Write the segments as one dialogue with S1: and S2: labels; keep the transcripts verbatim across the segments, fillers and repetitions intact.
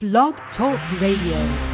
S1: Blog Talk Radio.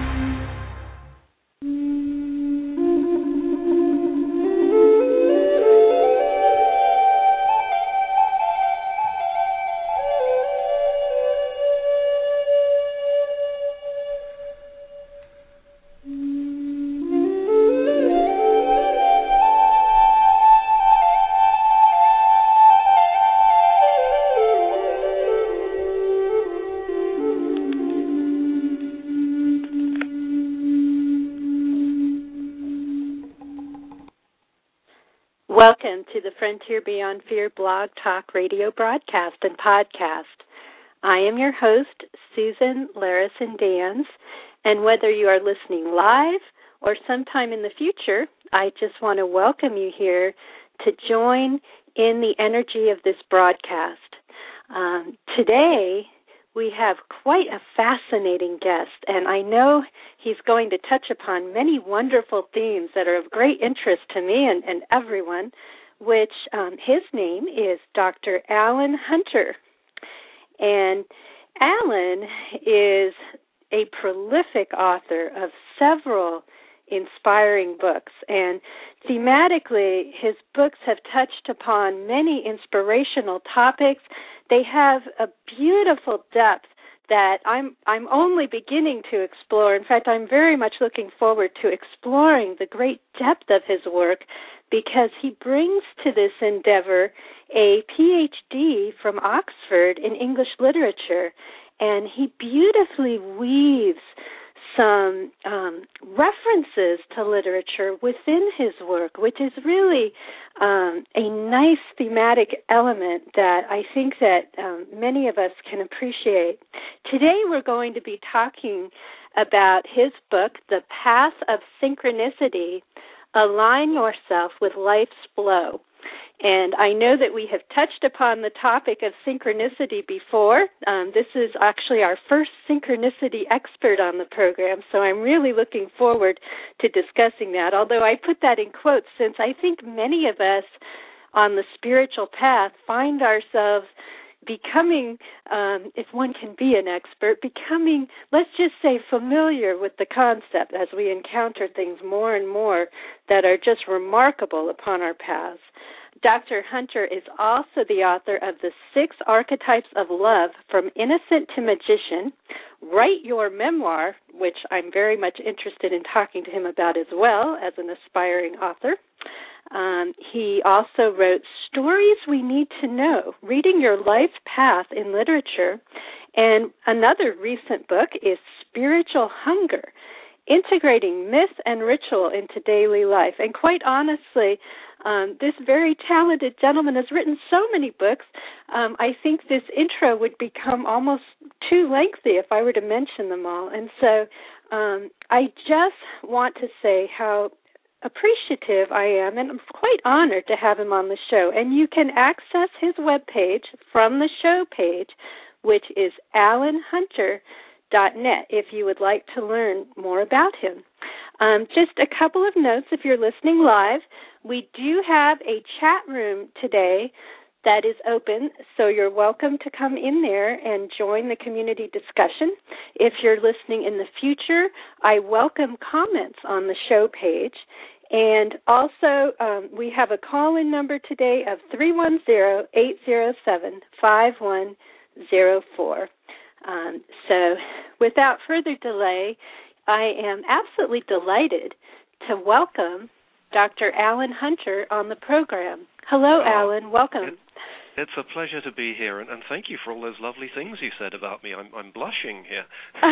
S2: Welcome to the Frontier Beyond Fear blog talk radio broadcast and podcast. I am your host, Susan Larison-Dans, and whether you are listening live or sometime in the future, I just want to welcome you here to join in the energy of this broadcast. Um, today, we have quite a fascinating guest, and I know he's going to touch upon many wonderful themes that are of great interest to me and, and everyone, which um, his name is Doctor Alan Hunter. And Alan is a prolific author of several inspiring books, and thematically, his books have touched upon many inspirational topics. They have a beautiful depth that I'm I'm only beginning to explore. In fact, I'm very much looking forward to exploring the great depth of his work, because he brings to this endeavor a P H D from Oxford in English literature, and he beautifully weaves some um, references to literature within his work, which is really um, a nice thematic element that I think that um, many of us can appreciate. Today we're going to be talking about his book, The Path of Synchronicity, Align Yourself with Life's Flow. And I know that we have touched upon the topic of synchronicity before. Um, this is actually our first synchronicity expert on the program, so I'm really looking forward to discussing that, although I put that in quotes since I think many of us on the spiritual path find ourselves becoming, um, if one can be an expert, becoming, let's just say, familiar with the concept as we encounter things more and more that are just remarkable upon our paths. Doctor Hunter is also the author of The Six Archetypes of Love, From Innocent to Magician, Write Your Memoir, which I'm very much interested in talking to him about as well as an aspiring author. Um, he also wrote Stories We Need to Know, Reading Your Life's Path in Literature, and another recent book is Spiritual Hunger, Integrating Myth and Ritual into Daily Life. And quite honestly, Um, this very talented gentleman has written so many books, um, I think this intro would become almost too lengthy if I were to mention them all. And so um, I just want to say how appreciative I am, and I'm quite honored to have him on the show. And you can access his webpage from the show page, which is alan hunter dot net, if you would like to learn more about him. Um, just a couple of notes if you're listening live. We do have a chat room today that is open, so you're welcome to come in there and join the community discussion. If you're listening in the future, I welcome comments on the show page. And also, um, we have a call-in number today of three one zero, eight zero seven, five one zero four. Um, so without further delay, I am absolutely delighted to welcome Doctor Alan Hunter on the program. Hello, oh, Alan. Welcome.
S3: It, it's a pleasure to be here, and, and thank you for all those lovely things you said about me. I'm, I'm blushing here.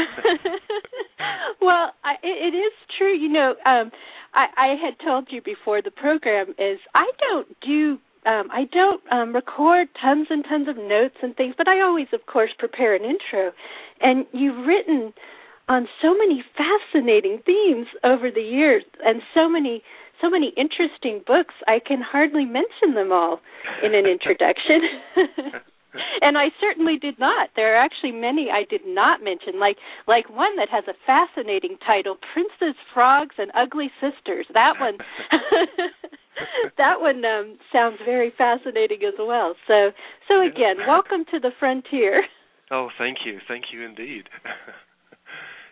S2: Well, I, it, it is true. You know, um, I, I had told you before the program is I don't do Um, I don't um, record tons and tons of notes and things, but I always, of course, prepare an intro. And you've written on so many fascinating themes over the years, and so many, so many interesting books. I can hardly mention them all in an introduction. And I certainly did not. There are actually many I did not mention, like like one that has a fascinating title, Princes, Frogs, and Ugly Sisters. That one that one um, sounds very fascinating as well. So, so again, welcome to the frontier.
S3: Oh, thank you. Thank you indeed.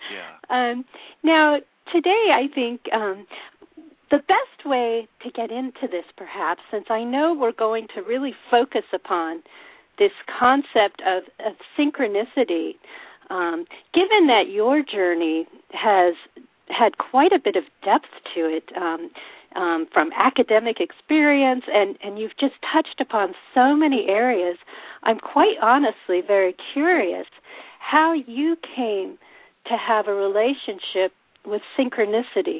S3: Yeah.
S2: Um, now, today, I think um, the best way to get into this, perhaps, since I know we're going to really focus upon this concept of, of synchronicity, um, given that your journey has had quite a bit of depth to it, um, um, from academic experience, and, and you've just touched upon so many areas, I'm quite honestly very curious how you came to have a relationship with synchronicity.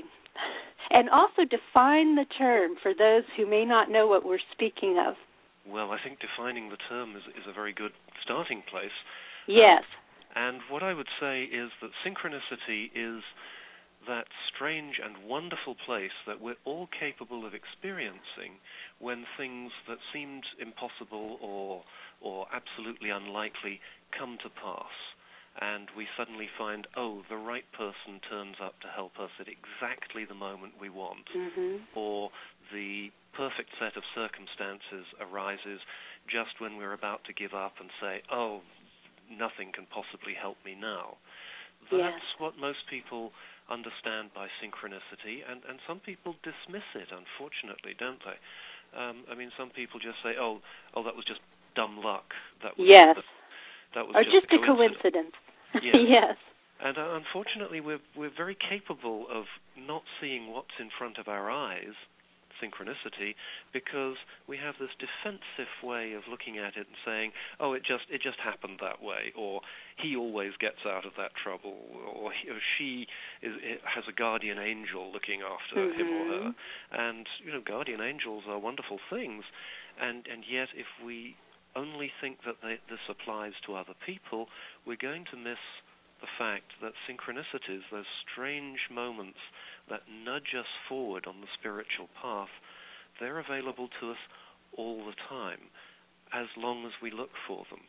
S2: And also define the term for those who may not know what we're speaking of.
S3: Well, I think defining the term is, is a very good starting place.
S2: Yes.
S3: Um, and what I would say is that synchronicity is that strange and wonderful place that we're all capable of experiencing when things that seemed impossible or or absolutely unlikely come to pass. And we suddenly find, oh, the right person turns up to help us at exactly the moment we want.
S2: Mm-hmm.
S3: Or the perfect set of circumstances arises just when we're about to give up and say, oh, nothing can possibly help me now. That's
S2: Yes.
S3: what most people understand by synchronicity, and, and some people dismiss it, unfortunately, don't they? Um, I mean, some people just say, oh, oh, that was just dumb luck. That was
S2: Yes.
S3: That, that was
S2: or
S3: just,
S2: just a coincidence.
S3: Yes.
S2: Yes.
S3: And uh, unfortunately, we're we're very capable of not seeing what's in front of our eyes, synchronicity, because we have this defensive way of looking at it and saying, "Oh, it just it just happened that way," or "He always gets out of that trouble," or, he, or "She is, has a guardian angel looking after
S2: mm-hmm.
S3: him or her." And you know, guardian angels are wonderful things, and and yet if we only think that they, this applies to other people, we're going to miss the fact that synchronicities, those strange moments that nudge us forward on the spiritual path, they're available to us all the time, as long as we look for them.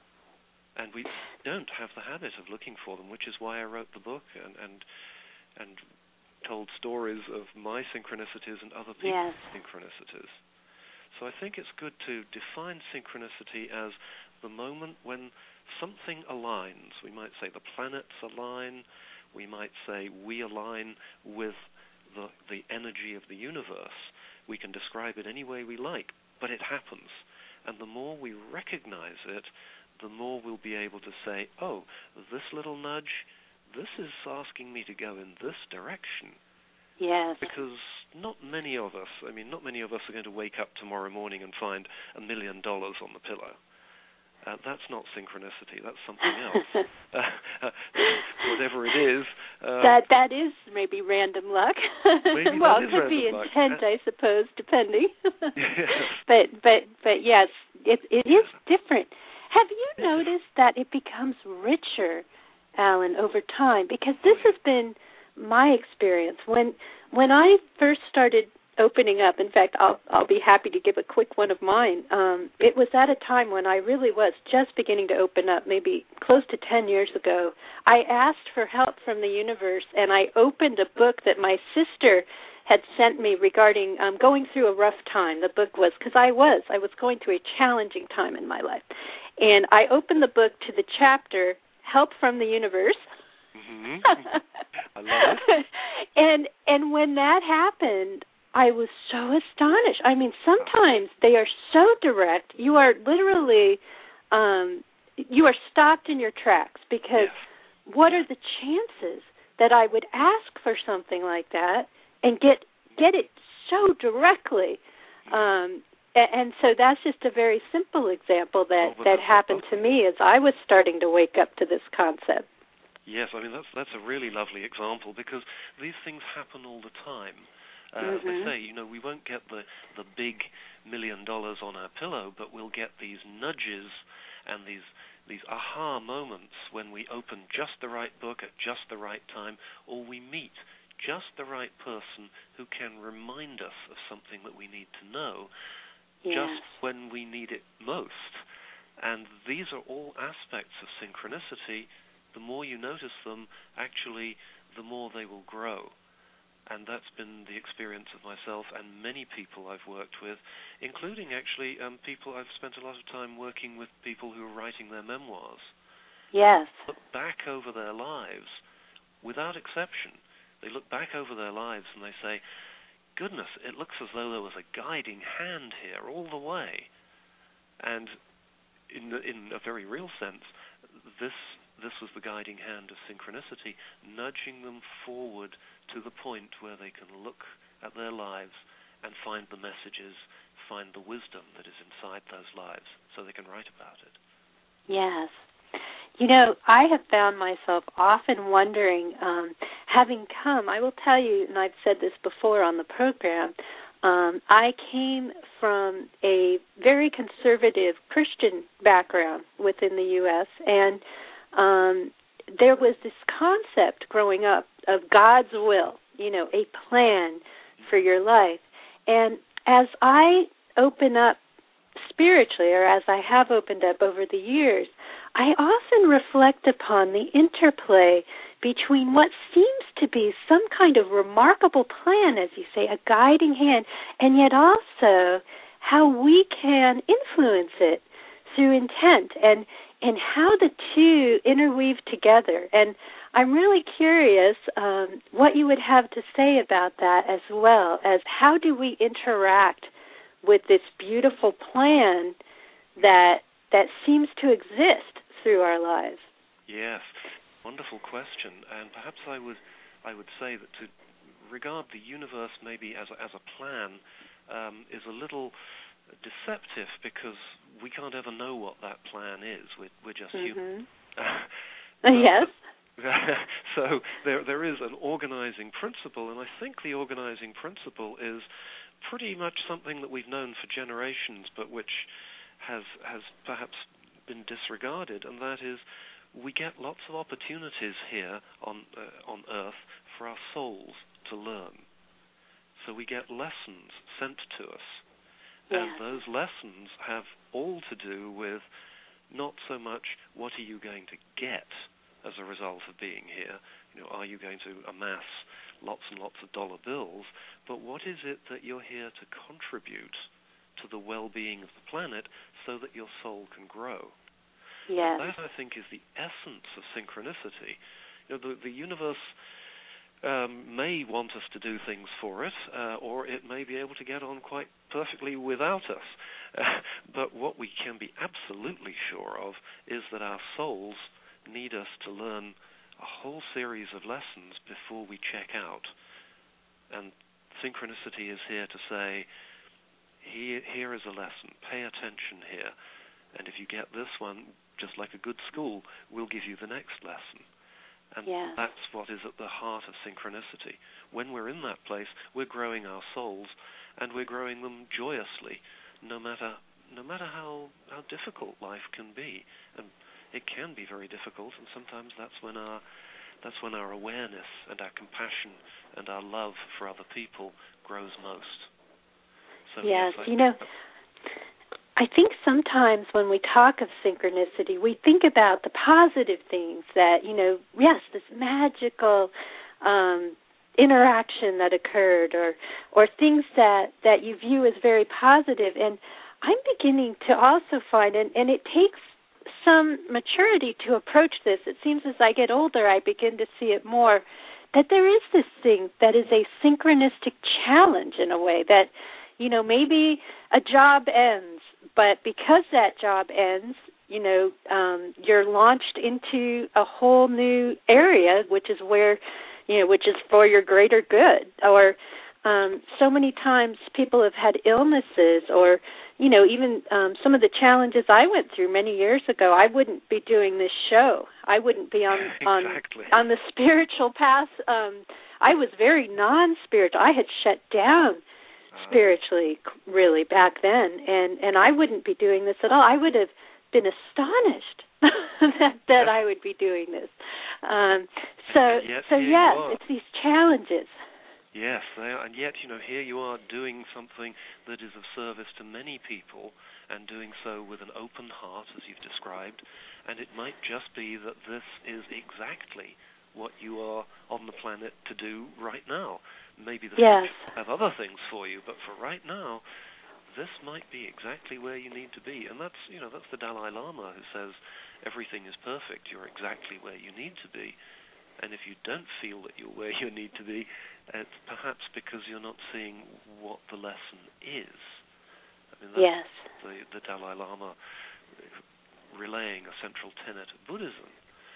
S3: And we don't have the habit of looking for them, which is why I wrote the book and and, and told stories of my synchronicities and other people's
S2: yes.
S3: synchronicities. So I think it's good to define synchronicity as the moment when something aligns. We might say the planets align. We might say we align with the the energy of the universe. We can describe it any way we like, but it happens. And the more we recognize it, the more we'll be able to say, oh, this little nudge, this is asking me to go in this direction.
S2: Yes.
S3: Because not many of us, I mean, not many of us are going to wake up tomorrow morning and find a million dollars on the pillow. Uh, that's not synchronicity. That's something else. uh, whatever it is. Uh,
S2: that that is maybe random luck.
S3: maybe
S2: well,
S3: that
S2: it
S3: is
S2: could be
S3: luck.
S2: intent, I suppose, depending.
S3: Yes.
S2: But but but yes, it it is different. Have you
S3: It
S2: noticed that it becomes richer, Alan, over time? Because this has been my experience when when I first started opening up. In fact, I'll I'll be happy to give a quick one of mine. Um, it was at a time when I really was just beginning to open up, maybe close to ten years ago. I asked for help from the universe, and I opened a book that my sister had sent me regarding um, going through a rough time. The book was, because I was, I was going through a challenging time in my life. And I opened the book to the chapter, Help from the Universe.
S3: Mm-hmm. I love it.
S2: and and when that happened, I was so astonished. I mean, sometimes they are so direct, you are literally, um, you are stopped in your tracks, because
S3: yes.
S2: what are the chances that I would ask for something like that and get get it so directly? Um, and, and so that's just a very simple example that,
S3: oh,
S2: that happened to me as I was starting to wake up to this concept.
S3: Yes, I mean, that's that's a really lovely example, because these things happen all the time. Uh,
S2: mm-hmm.
S3: As I say, you know, we won't get the, the big million dollars on our pillow, but we'll get these nudges and these these aha moments when we open just the right book at just the right time, or we meet just the right person who can remind us of something that we need to know
S2: yes.
S3: just when we need it most. And these are all aspects of synchronicity. The more you notice them, actually, the more they will grow. And that's been the experience of myself and many people I've worked with, including actually um, people I've spent a lot of time working with, people who are writing their memoirs.
S2: Yes.
S3: Look back over their lives, without exception. They look back over their lives and they say, goodness, it looks as though there was a guiding hand here all the way. And in, the, in a very real sense, this this was the guiding hand of synchronicity, nudging them forward to the point where they can look at their lives and find the messages, find the wisdom that is inside those lives, so they can write about it.
S2: Yes. You know, I have found myself often wondering, um, having come, I will tell you, and I've said this before on the program, um, I came from a very conservative Christian background within the U S, and um, there was this concept growing up of God's will, you know, a plan for your life. And as I open up spiritually, or as I have opened up over the years, I often reflect upon the interplay between what seems to be some kind of remarkable plan, as you say, a guiding hand, and yet also how we can influence it through intent, and, and how the two interweave together. And I'm really curious um, what you would have to say about that, as well as how do we interact with this beautiful plan that that seems to exist through our lives.
S3: Yes, wonderful question. And perhaps I would I would say that to regard the universe maybe as a, as a plan um, is a little deceptive, because we can't ever know what that plan is. We're, we're just
S2: mm-hmm.
S3: human.
S2: Yes.
S3: So there there is an organizing principle, and I think the organizing principle is pretty much something that we've known for generations, but which has has perhaps been disregarded, and that is we get lots of opportunities here on uh, on Earth for our souls to learn. So we get lessons sent to us,
S2: yeah.
S3: and those lessons have all to do with not so much what are you going to get as a result of being here, you know, are you going to amass lots and lots of dollar bills, but what is it that you're here to contribute to the well-being of the planet so that your soul can grow.
S2: Yes.
S3: And that, I think, is the essence of synchronicity. You know, the, the universe um, may want us to do things for it, uh, or it may be able to get on quite perfectly without us. Uh, but what we can be absolutely sure of is that our souls need us to learn a whole series of lessons before we check out. And synchronicity is here to say, here, here is a lesson, pay attention here. And if you get this one, just like a good school, we'll give you the next lesson. And
S2: yeah.
S3: that's what is at the heart of synchronicity. When we're in that place, we're growing our souls, and we're growing them joyously, no matter no matter how, how difficult life can be. And it can be very difficult, and sometimes that's when our that's when our awareness and our compassion and our love for other people grows most. So
S2: yes,
S3: yes,
S2: you know, I think sometimes when we talk of synchronicity, we think about the positive things that, you know, yes, this magical um, interaction that occurred, or or things that, that you view as very positive. And I'm beginning to also find, and, and it takes some maturity to approach this. It seems as I get older, I begin to see it more, that there is this thing that is a synchronistic challenge in a way that, you know, maybe a job ends, but because that job ends, you know, um, you're launched into a whole new area, which is where, you know, which is for your greater good. Or um, so many times people have had illnesses, or, you know, even um, some of the challenges I went through many years ago. I wouldn't be doing this show. I wouldn't be on
S3: exactly.
S2: on on the spiritual path. Um, I was very non-spiritual. I had shut down spiritually, really, back then, and and I wouldn't be doing this at all. I would have been astonished that that I would be doing this. Um, so
S3: yet,
S2: so yes, it's these challenges.
S3: Yes, they are, and yet, you know, here you are doing something that is of service to many people, and doing so with an open heart, as you've described, and it might just be that this is exactly what you are on the planet to do right now. Maybe the
S2: yes.
S3: future will have other things for you, but for right now, this might be exactly where you need to be. And that's, you know, that's the Dalai Lama who says everything is perfect. You're exactly where you need to be. And if you don't feel that you're where you need to be, it's perhaps because you're not seeing what the lesson is. I mean, that's
S2: yes.
S3: the, the Dalai Lama relaying a central tenet of Buddhism.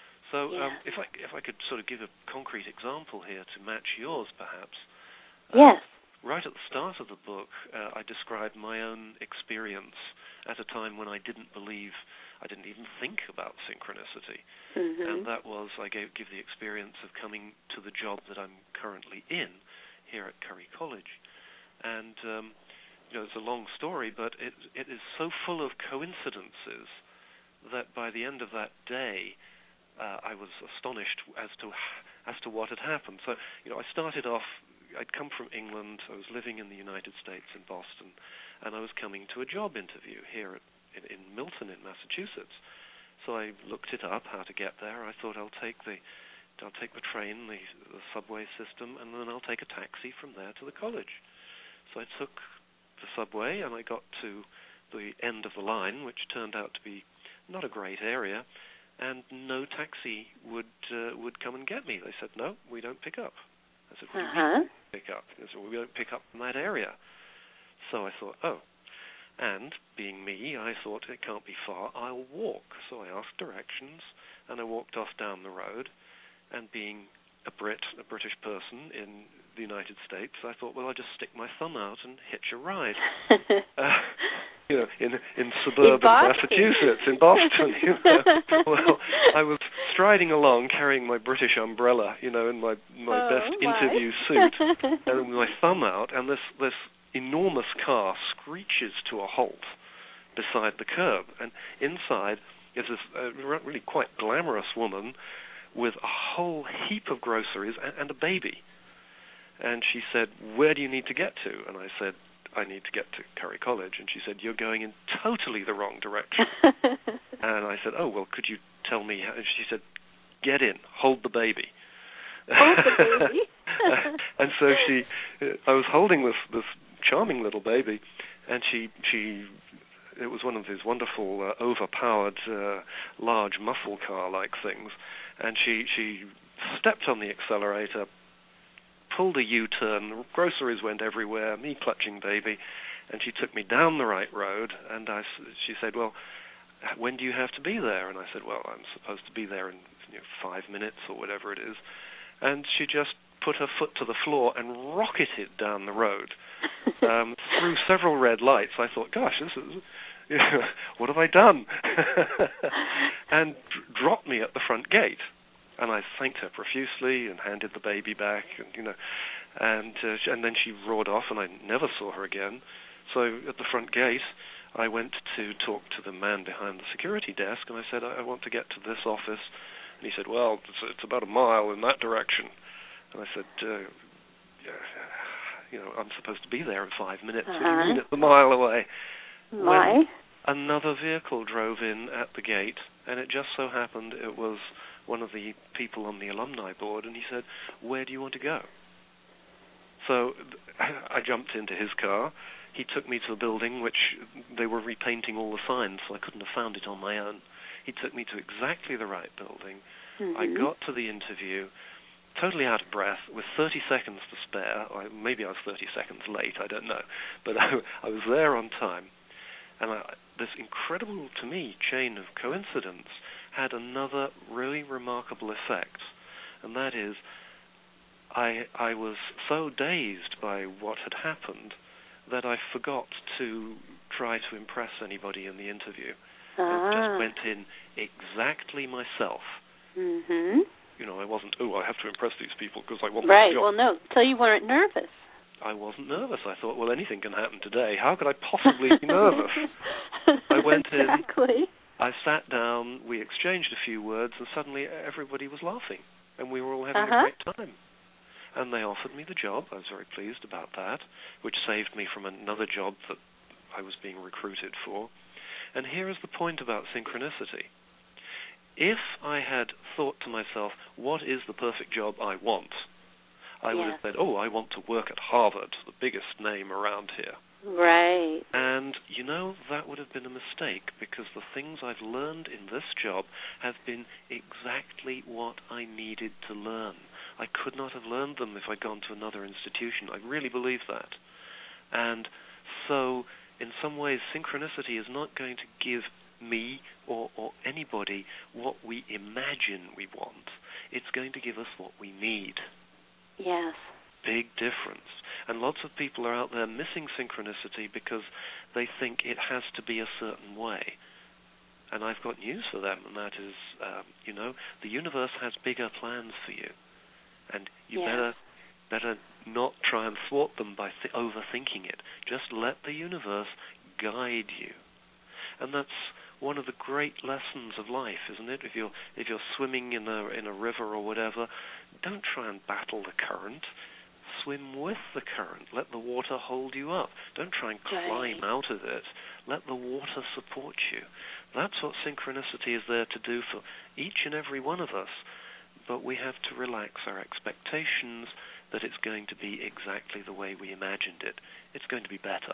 S3: So
S2: yes.
S3: um, if I if I could sort of give a concrete example here to match yours, perhaps.
S2: Yes.
S3: Uh, right at the start of the book, uh, I described my own experience at a time when I didn't believe, I didn't even think about synchronicity.
S2: Mm-hmm.
S3: And that was, I gave, give the experience of coming to the job that I'm currently in here at Curry College. And, um, you know, it's a long story, but it, it is so full of coincidences that by the end of that day, uh, I was astonished as to as to what had happened. So, you know, I started off, I'd come from England, I was living in the United States in Boston, and I was coming to a job interview here at, in, in Milton in Massachusetts. So I looked it up, how to get there. I thought I'll take the I'll take the train, the, the subway system, and then I'll take a taxi from there to the college. So I took the subway, and I got to the end of the line, which turned out to be not a great area, and no taxi would uh, would come and get me. They said, no, we don't pick up. I said, what
S2: uh-huh.
S3: do you mean pick up? They said, well, we don't pick up in that area. So I thought, oh. And being me, I thought it can't be far, I'll walk. So I asked directions, and I walked off down the road. And being a Brit, a British person in the United States, I thought, well, I'll just stick my thumb out and hitch a ride. uh, you know, in in suburban
S2: in
S3: Massachusetts, in Boston. You know. Well, I was striding along carrying my British umbrella, you know, in my my
S2: oh,
S3: best
S2: my.
S3: interview suit, and with my thumb out, and this this enormous car screeches to a halt beside the curb, and inside is this uh, really quite glamorous woman with a whole heap of groceries and, and a baby. And she said, where do you need to get to? And I said, I need to get to Curry College. And she said, you're going in totally the wrong direction. And I said, oh, well, could you tell me how? And she said, get in, hold the baby.
S2: Hold the baby.
S3: And so she, I was holding this, this charming little baby, and she, she, it was one of these wonderful, uh, overpowered, uh, large muscle car-like things, and she, she stepped on the accelerator, pulled a U-turn, the groceries went everywhere, me clutching baby, and she took me down the right road, and I, she said, well, when do you have to be there? And I said, well, I'm supposed to be there in you know, five minutes or whatever it is. And she just put her foot to the floor and rocketed down the road um, through several red lights. I thought, gosh, this is, you know, what have I done? And d- dropped me at the front gate. And I thanked her profusely and handed the baby back, and you know, and uh, and then she roared off, and I never saw her again. So at the front gate, I went to talk to the man behind the security desk, and I said, I, I want to get to this office. And he said, well, it's, it's about a mile in that direction. And I said, uh, yeah, you know, I'm supposed to be there in five minutes.
S2: Uh-huh.
S3: What do you mean it's a mile away?
S2: My.
S3: When another vehicle drove in at the gate, and it just so happened it was one of the people on the alumni board, and he said, where do you want to go? So I jumped into his car. He took me to a building which they were repainting all the signs, so I couldn't have found it on my own. He took me to exactly the right building.
S2: Mm-hmm.
S3: I got to the interview, totally out of breath, with thirty seconds to spare. Or maybe I was thirty seconds late, I don't know. But I, I was there on time. And I, this incredible, to me, chain of coincidence had another really remarkable effect. And that is, I, I was so dazed by what had happened that I forgot to try to impress anybody in the interview.
S2: Ah.
S3: I just went in exactly myself.
S2: Mm-hmm.
S3: You know, I wasn't, oh, I have to impress these people because I want
S2: right.
S3: the job.
S2: Well, no, so you weren't nervous.
S3: I wasn't nervous. I thought, well, anything can happen today. How could I possibly be nervous? I went
S2: exactly.
S3: in, I sat down, we exchanged a few words, and suddenly everybody was laughing, and we were all having
S2: uh-huh.
S3: a great time. And they offered me the job. I was very pleased about that, which saved me from another job that I was being recruited for. And here is the point about synchronicity. If I had thought to myself, what is the perfect job I want? I
S2: yeah.
S3: would have said, oh, I want to work at Harvard, the biggest name around here.
S2: Right.
S3: And, you know, that would have been a mistake, because the things I've learned in this job have been exactly what I needed to learn. I could not have learned them if I'd gone to another institution. I really believe that. And so, in some ways, synchronicity is not going to give me or, or anybody what we imagine we want. It's going to give us what we need.
S2: Yes.
S3: Big difference. And lots of people are out there missing synchronicity because they think it has to be a certain way. And I've got news for them, and that is, um, you know, the universe has bigger plans for you. And you
S2: yes.
S3: better better not try and thwart them by th- overthinking it. Just let the universe guide you. And that's one of the great lessons of life, isn't it? If you're if you're swimming in a in a river or whatever, don't try and battle the current. Swim with the current. Let the water hold you up. Don't try and climb
S2: right.
S3: out of it. Let the water support you. That's what synchronicity is there to do for each and every one of us. But we have to relax our expectations that it's going to be exactly the way we imagined it. It's going to be better.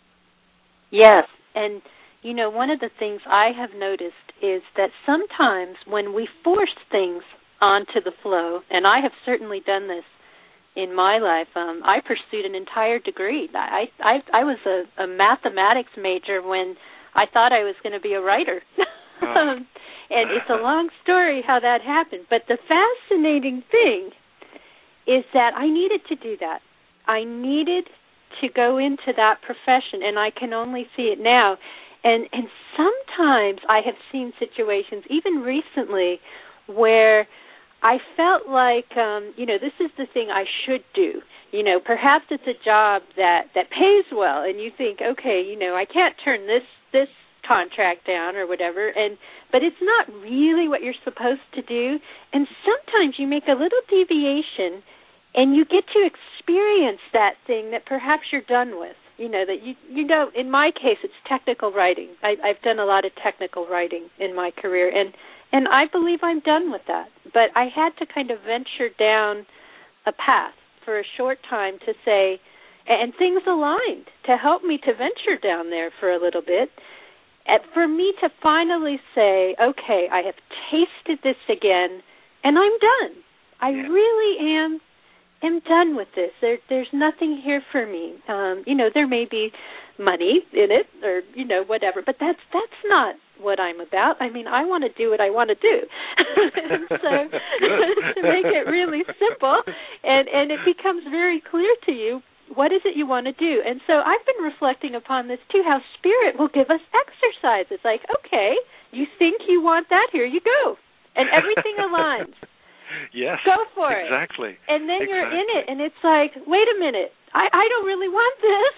S2: Yes, and you know, one of the things I have noticed is that sometimes when we force things onto the flow, and I have certainly done this in my life, um, I pursued an entire degree. I I, I was a, a mathematics major when I thought I was going to be a writer.
S3: Oh.
S2: And it's a long story how that happened. But the fascinating thing is that I needed to do that. I needed to go into that profession, and I can only see it now. And and sometimes I have seen situations, even recently, where I felt like, um, you know, this is the thing I should do. You know, perhaps it's a job that, that pays well, and you think, okay, you know, I can't turn this this contract down or whatever, and but it's not really what you're supposed to do. And sometimes you make a little deviation, and you get to experience that thing that perhaps you're done with. You know, that you you know, in my case, it's technical writing. I, I've done a lot of technical writing in my career, and and I believe I'm done with that. But I had to kind of venture down a path for a short time to say, and things aligned to help me to venture down there for a little bit. And for me to finally say, okay, I have tasted this again, and I'm done. I
S3: yeah.
S2: really am am done with this. There, there's nothing here for me. Um, you know, there may be money in it, or you know, whatever, but that's that's not what I'm about. I mean, I want to do what I want to do. So to make it really simple, and and it becomes very clear to you, what is it you want to do? And so I've been reflecting upon this, too, how Spirit will give us exercises. Like, okay, you think you want that? Here you go. And everything aligns.
S3: Yes.
S2: Go for
S3: exactly.
S2: it.
S3: Exactly.
S2: And then
S3: exactly.
S2: you're in it, and it's like, wait a minute, I, I don't really want this.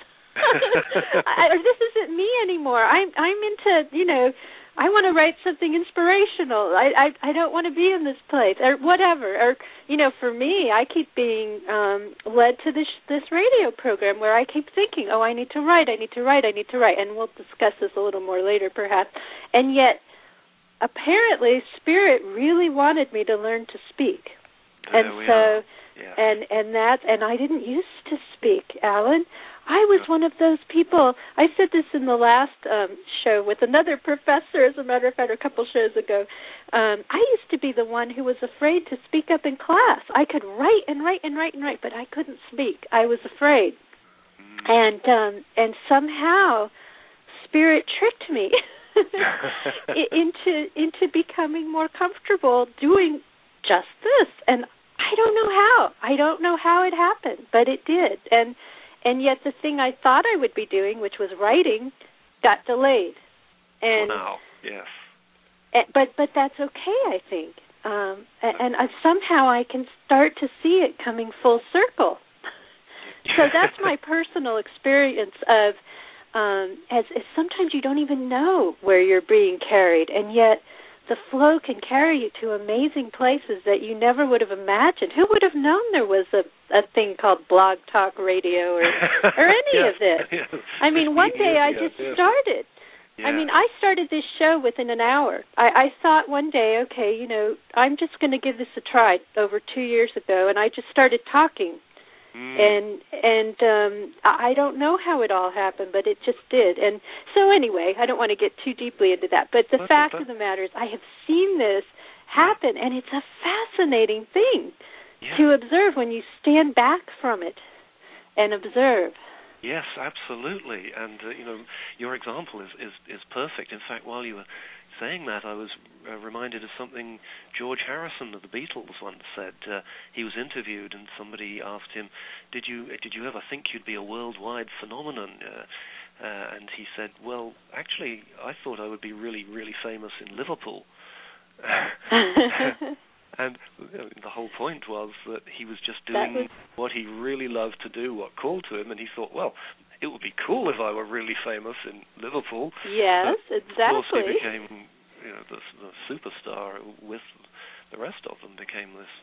S2: I, this isn't me anymore. I'm, I'm into, you know, I want to write something inspirational. I, I I don't want to be in this place, or whatever. Or you know, for me, I keep being um, led to this this radio program where I keep thinking, oh, I need to write, I need to write, I need to write, and we'll discuss this a little more later, perhaps. And yet, apparently, Spirit really wanted me to learn to speak,
S3: there
S2: and
S3: we
S2: so,
S3: are. Yeah.
S2: and and that, and I didn't used to speak, Alan. I was one of those people. I said this in the last um, show with another professor, as a matter of fact, a couple shows ago. Um, I used to be the one who was afraid to speak up in class. I could write and write and write and write, but I couldn't speak. I was afraid. Mm. And um, and somehow Spirit tricked me into into becoming more comfortable doing just this. And I don't know how. I don't know how it happened, but it did. And And yet the thing I thought I would be doing, which was writing, got delayed. And
S3: wow, yes.
S2: And, but but that's okay, I think. Um, and and I, somehow I can start to see it coming full circle. So that's my personal experience of, um, as, as sometimes you don't even know where you're being carried, and yet the flow can carry you to amazing places that you never would have imagined. Who would have known there was a, a thing called Blog Talk Radio or, or any
S3: yes,
S2: of this?
S3: Yes.
S2: I mean, one day I just
S3: yes.
S2: started.
S3: Yeah.
S2: I mean, I started this show within an hour. I, I thought one day, okay, you know, I'm just going to give this a try over two years ago, and I just started talking. Mm. And and um, I don't know how it all happened, but it just did. And so anyway, I don't want to get too deeply into that. But the
S3: That's
S2: fact
S3: okay.
S2: of the matter is I have seen this happen, and it's a fascinating thing
S3: yeah.
S2: to observe when you stand back from it and observe.
S3: Yes, absolutely. And, uh, you know, your example is, is, is perfect. In fact, while you were saying that, I was uh, reminded of something George Harrison of the Beatles once said. Uh, he was interviewed, and somebody asked him, did you did you ever think you'd be a worldwide phenomenon? Uh, uh, and he said, well, actually, I thought I would be really, really famous in Liverpool. And you know, the whole point was that he was just doing was... what he really loved to do, what called to him, and he thought, well, it would be cool if I were really famous in Liverpool.
S2: Yes,
S3: but
S2: exactly.
S3: Of course, he became, you know, the, the superstar with the rest of them, became this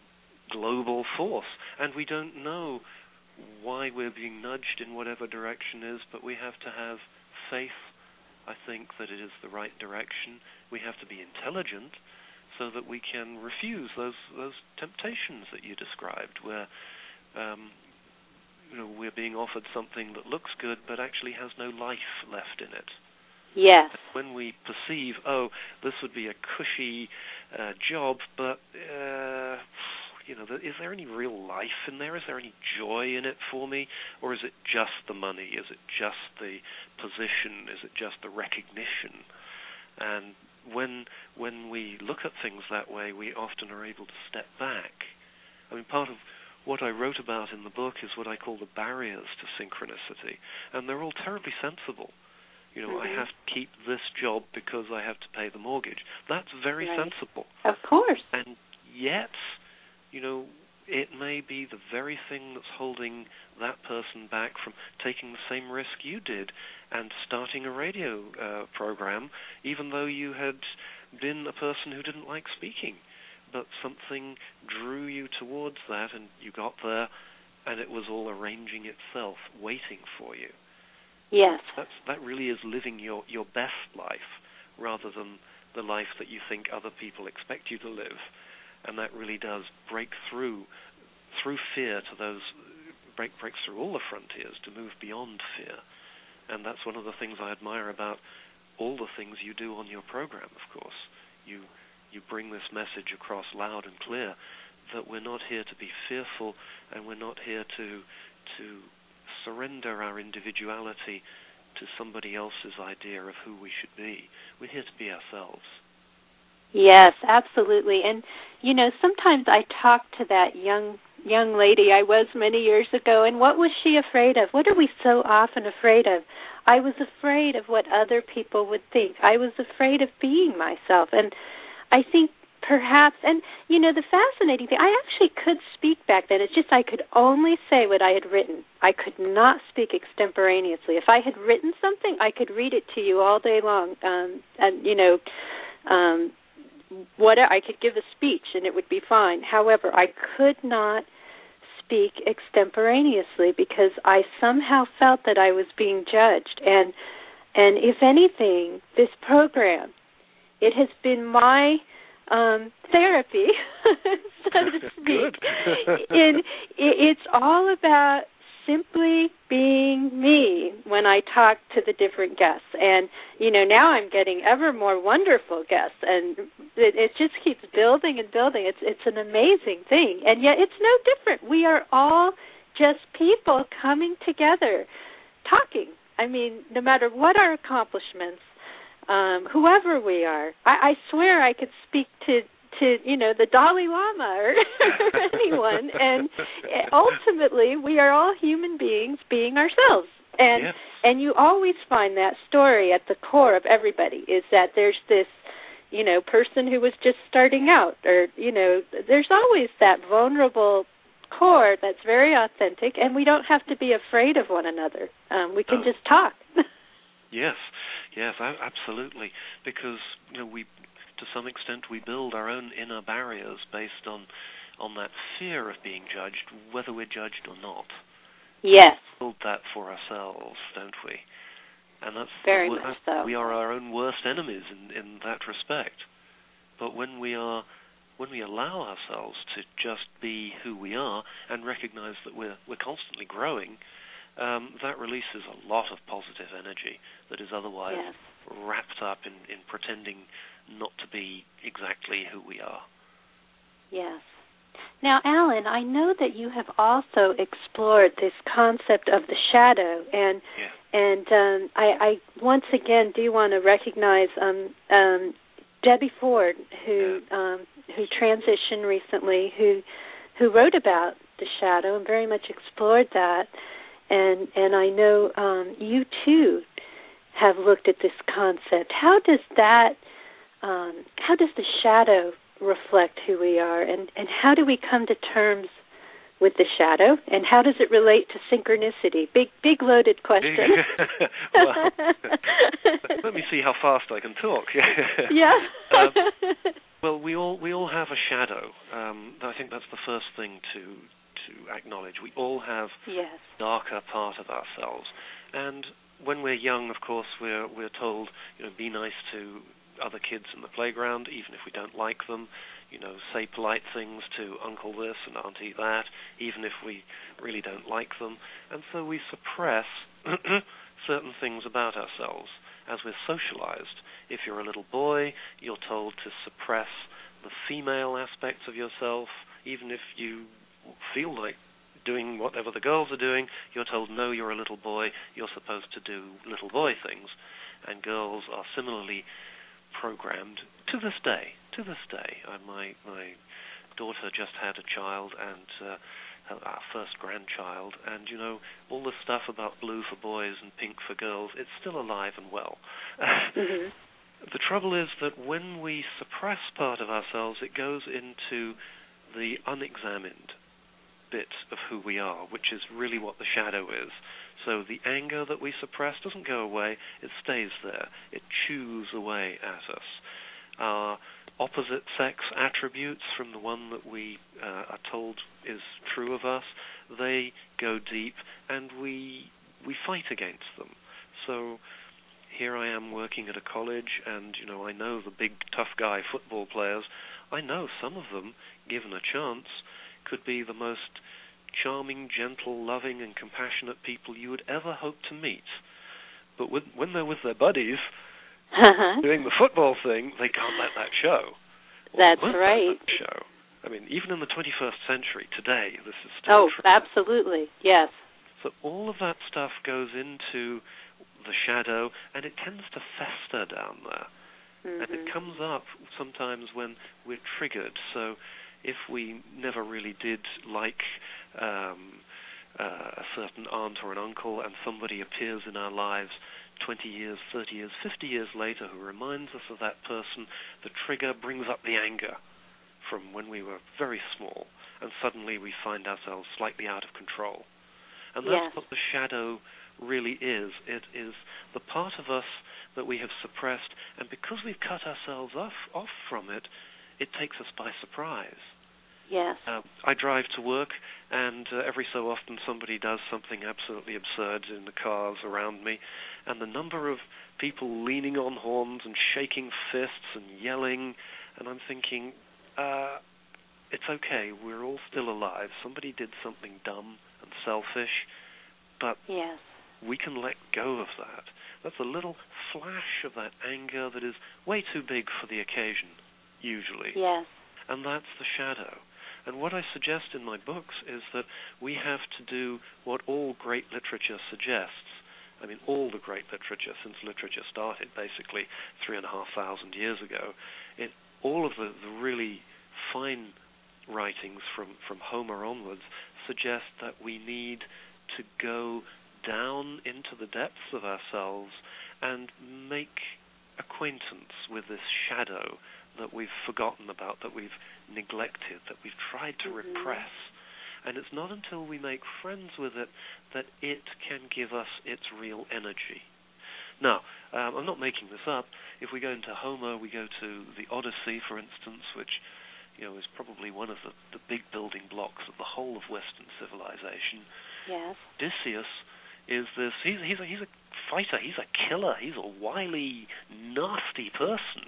S3: global force. And we don't know why we're being nudged in whatever direction is, but we have to have faith, I think, that it is the right direction. We have to be intelligent, so that we can refuse those those temptations that you described, where um, you know we're being offered something that looks good but actually has no life left in it.
S2: Yes.
S3: And when we perceive, oh, this would be a cushy uh, job, but uh, you know, is there any real life in there? Is there any joy in it for me, or is it just the money? Is it just the position? Is it just the recognition? And when when we look at things that way, we often are able to step back. I mean, part of what I wrote about in the book is what I call the barriers to synchronicity, and they're all terribly sensible. You know, mm-hmm. I have to keep this job because I have to pay the mortgage. That's very
S2: right.
S3: sensible.
S2: Of course.
S3: And yet, you know, it may be the very thing that's holding that person back from taking the same risk you did and starting a radio uh, program, even though you had been a person who didn't like speaking. But something drew you towards that, and you got there, and it was all arranging itself, waiting for you.
S2: Yes.
S3: That's, that really is living your, your best life, rather than the life that you think other people expect you to live. And that really does break through through fear to those, break breaks through all the frontiers to move beyond fear. And that's one of the things I admire about all the things you do on your program, of course. You you bring this message across loud and clear that we're not here to be fearful, and we're not here to to surrender our individuality to somebody else's idea of who we should be. We're here to be ourselves.
S2: Yes, absolutely. And, you know, sometimes I talk to that young young lady I was many years ago, and what was she afraid of? What are we so often afraid of? I was afraid of what other people would think. I was afraid of being myself. And I think perhaps, and, you know, the fascinating thing, I actually could speak back then. It's just I could only say what I had written. I could not speak extemporaneously. If I had written something, I could read it to you all day long. Um, and, you know, um, what I could give a speech and it would be fine. However, I could not speak extemporaneously because I somehow felt that I was being judged. And and if anything, this program, it has been my um, therapy, so to speak. And it's all about simply being me when I talk to the different guests. And, you know, now I'm getting ever more wonderful guests, and it, it just keeps building and building. It's it's an amazing thing, and yet it's no different. We are all just people coming together, talking. I mean, no matter what our accomplishments, um, whoever we are, I, I swear I could speak to to, you know, the Dalai Lama or, or anyone. And ultimately, we are all human beings being ourselves. And
S3: yes.
S2: and you always find that story at the core of everybody is that there's this, you know, person who was just starting out, or, you know, there's always that vulnerable core that's very authentic, and we don't have to be afraid of one another. Um, we can
S3: no.
S2: just talk.
S3: Yes, yes, absolutely, because, you know, we... to some extent, we build our own inner barriers based on on that fear of being judged, whether we're judged or not.
S2: Yes.
S3: We build that for ourselves, don't we? And that's
S2: very
S3: much
S2: so.
S3: We are our own worst enemies in, in that respect. But when we are when we allow ourselves to just be who we are and recognize that we're we're constantly growing, um, that releases a lot of positive energy that is otherwise
S2: yes.
S3: wrapped up in, in pretending not to be exactly who we are.
S2: Yes. Now, Alan, I know that you have also explored this concept of the shadow, and
S3: yeah.
S2: and um, I, I once again do want to recognize um, um, Debbie Ford, who
S3: yeah.
S2: um, who transitioned recently, who who wrote about the shadow and very much explored that, and and I know um, you too have looked at this concept. How does that um, how does the shadow reflect who we are, and, and how do we come to terms with the shadow, and how does it relate to synchronicity? Big, big loaded question.
S3: Well, let me see how fast I can talk.
S2: Yeah.
S3: um, well, we all we all have a shadow. Um, I think that's the first thing to to acknowledge. We all have
S2: yes.
S3: a darker part of ourselves, and when we're young, of course, we're we're told, you know, be nice to other kids in the playground, even if we don't like them, you know, say polite things to uncle this and auntie that, even if we really don't like them. And so we suppress certain things about ourselves as we're socialized. If you're a little boy, you're told to suppress the female aspects of yourself. Even if you feel like doing whatever the girls are doing, you're told, no, you're a little boy, you're supposed to do little boy things. And girls are similarly programmed to this day. To this day, uh, my my daughter just had a child, and uh, our first grandchild, and you know, all the stuff about blue for boys and pink for girls, it's still alive and well.
S2: Mm-hmm.
S3: The trouble is that when we suppress part of ourselves, it goes into the unexamined bit of who we are, which is really what the shadow is. So the anger that we suppress doesn't go away, it stays there. It chews away at us. Our opposite sex attributes from the one that we uh, are told is true of us, they go deep, and we we fight against them. So here I am working at a college, and you know, I know the big tough guy football players. I know some of them, given a chance, could be the most charming, gentle, loving, and compassionate people you would ever hope to meet. But with, when they're with their buddies, uh-huh. doing the football thing, they can't let that show.
S2: That's right.
S3: That show. I mean, even in the twenty-first century, today, this is still
S2: Oh,
S3: true.
S2: absolutely, yes.
S3: So all of that stuff goes into the shadow, and it tends to fester down there. Mm-hmm. And it comes up sometimes when we're triggered. So if we never really did like um, uh, a certain aunt or an uncle, and somebody appears in our lives twenty years, thirty years, fifty years later who reminds us of that person, the trigger brings up the anger from when we were very small, and suddenly we find ourselves slightly out of control. And that's yes. what the shadow really is. It is the part of us that we have suppressed, and because we've cut ourselves off, off from it, it takes us by surprise.
S2: Yes.
S3: Uh, I drive to work, and uh, every so often somebody does something absolutely absurd in the cars around me, and the number of people leaning on horns and shaking fists and yelling, and I'm thinking, uh, it's okay, we're all still alive. Somebody did something dumb and selfish, but
S2: yes.
S3: we can let go of that. That's a little flash of that anger that is way too big for the occasion, usually.
S2: Yes.
S3: And that's the shadow. And what I suggest in my books is that we have to do what all great literature suggests. I mean, all the great literature, since literature started basically three and a half thousand years ago, it, all of the, the really fine writings from, from Homer onwards suggest that we need to go down into the depths of ourselves and make acquaintance with this shadow that we've forgotten about, that we've neglected, that we've tried to mm-hmm. repress. And it's not until we make friends with it that it can give us its real energy. Now, um, I'm not making this up. If we go into Homer, we go to the Odyssey, for instance, which you know is probably one of the, the big building blocks of the whole of Western civilization.
S2: Yes.
S3: Odysseus is this, he's, he's, a, he's a fighter, he's a killer, he's a wily, nasty person.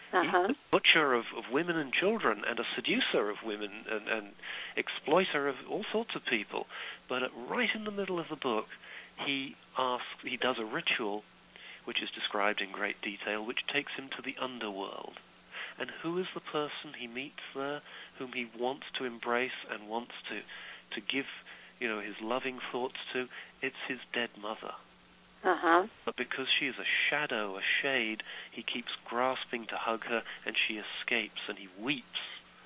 S2: Uh-huh.
S3: He's a butcher of, of women and children, and a seducer of women, and, and exploiter of all sorts of people. But at, right in the middle of the book, he asks, he does a ritual, which is described in great detail, which takes him to the underworld. And who is the person he meets there, whom he wants to embrace and wants to to give, you know, his loving thoughts to? It's his dead mother.
S2: Uh-huh.
S3: But because she is a shadow, a shade, he keeps grasping to hug her, and she escapes, and he weeps.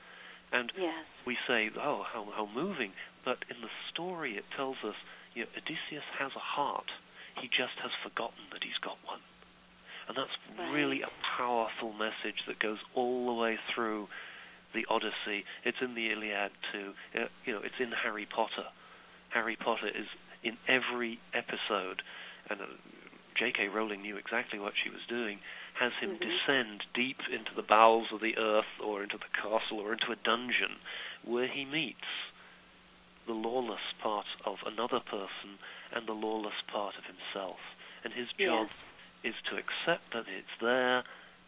S3: And
S2: yes.
S3: we say, oh, how, how moving. But in the story, it tells us, you know, Odysseus has a heart. He just has forgotten that he's got one. And that's
S2: right.
S3: really a powerful message that goes all the way through the Odyssey. It's in the Iliad too. You know, it's in Harry Potter. Harry Potter is in every episode, and uh, J K Rowling knew exactly what she was doing, has him
S2: mm-hmm.
S3: descend deep into the bowels of the earth, or into the castle, or into a dungeon, where he meets the lawless part of another person and the lawless part of himself. And his job
S2: yes.
S3: is to accept that it's there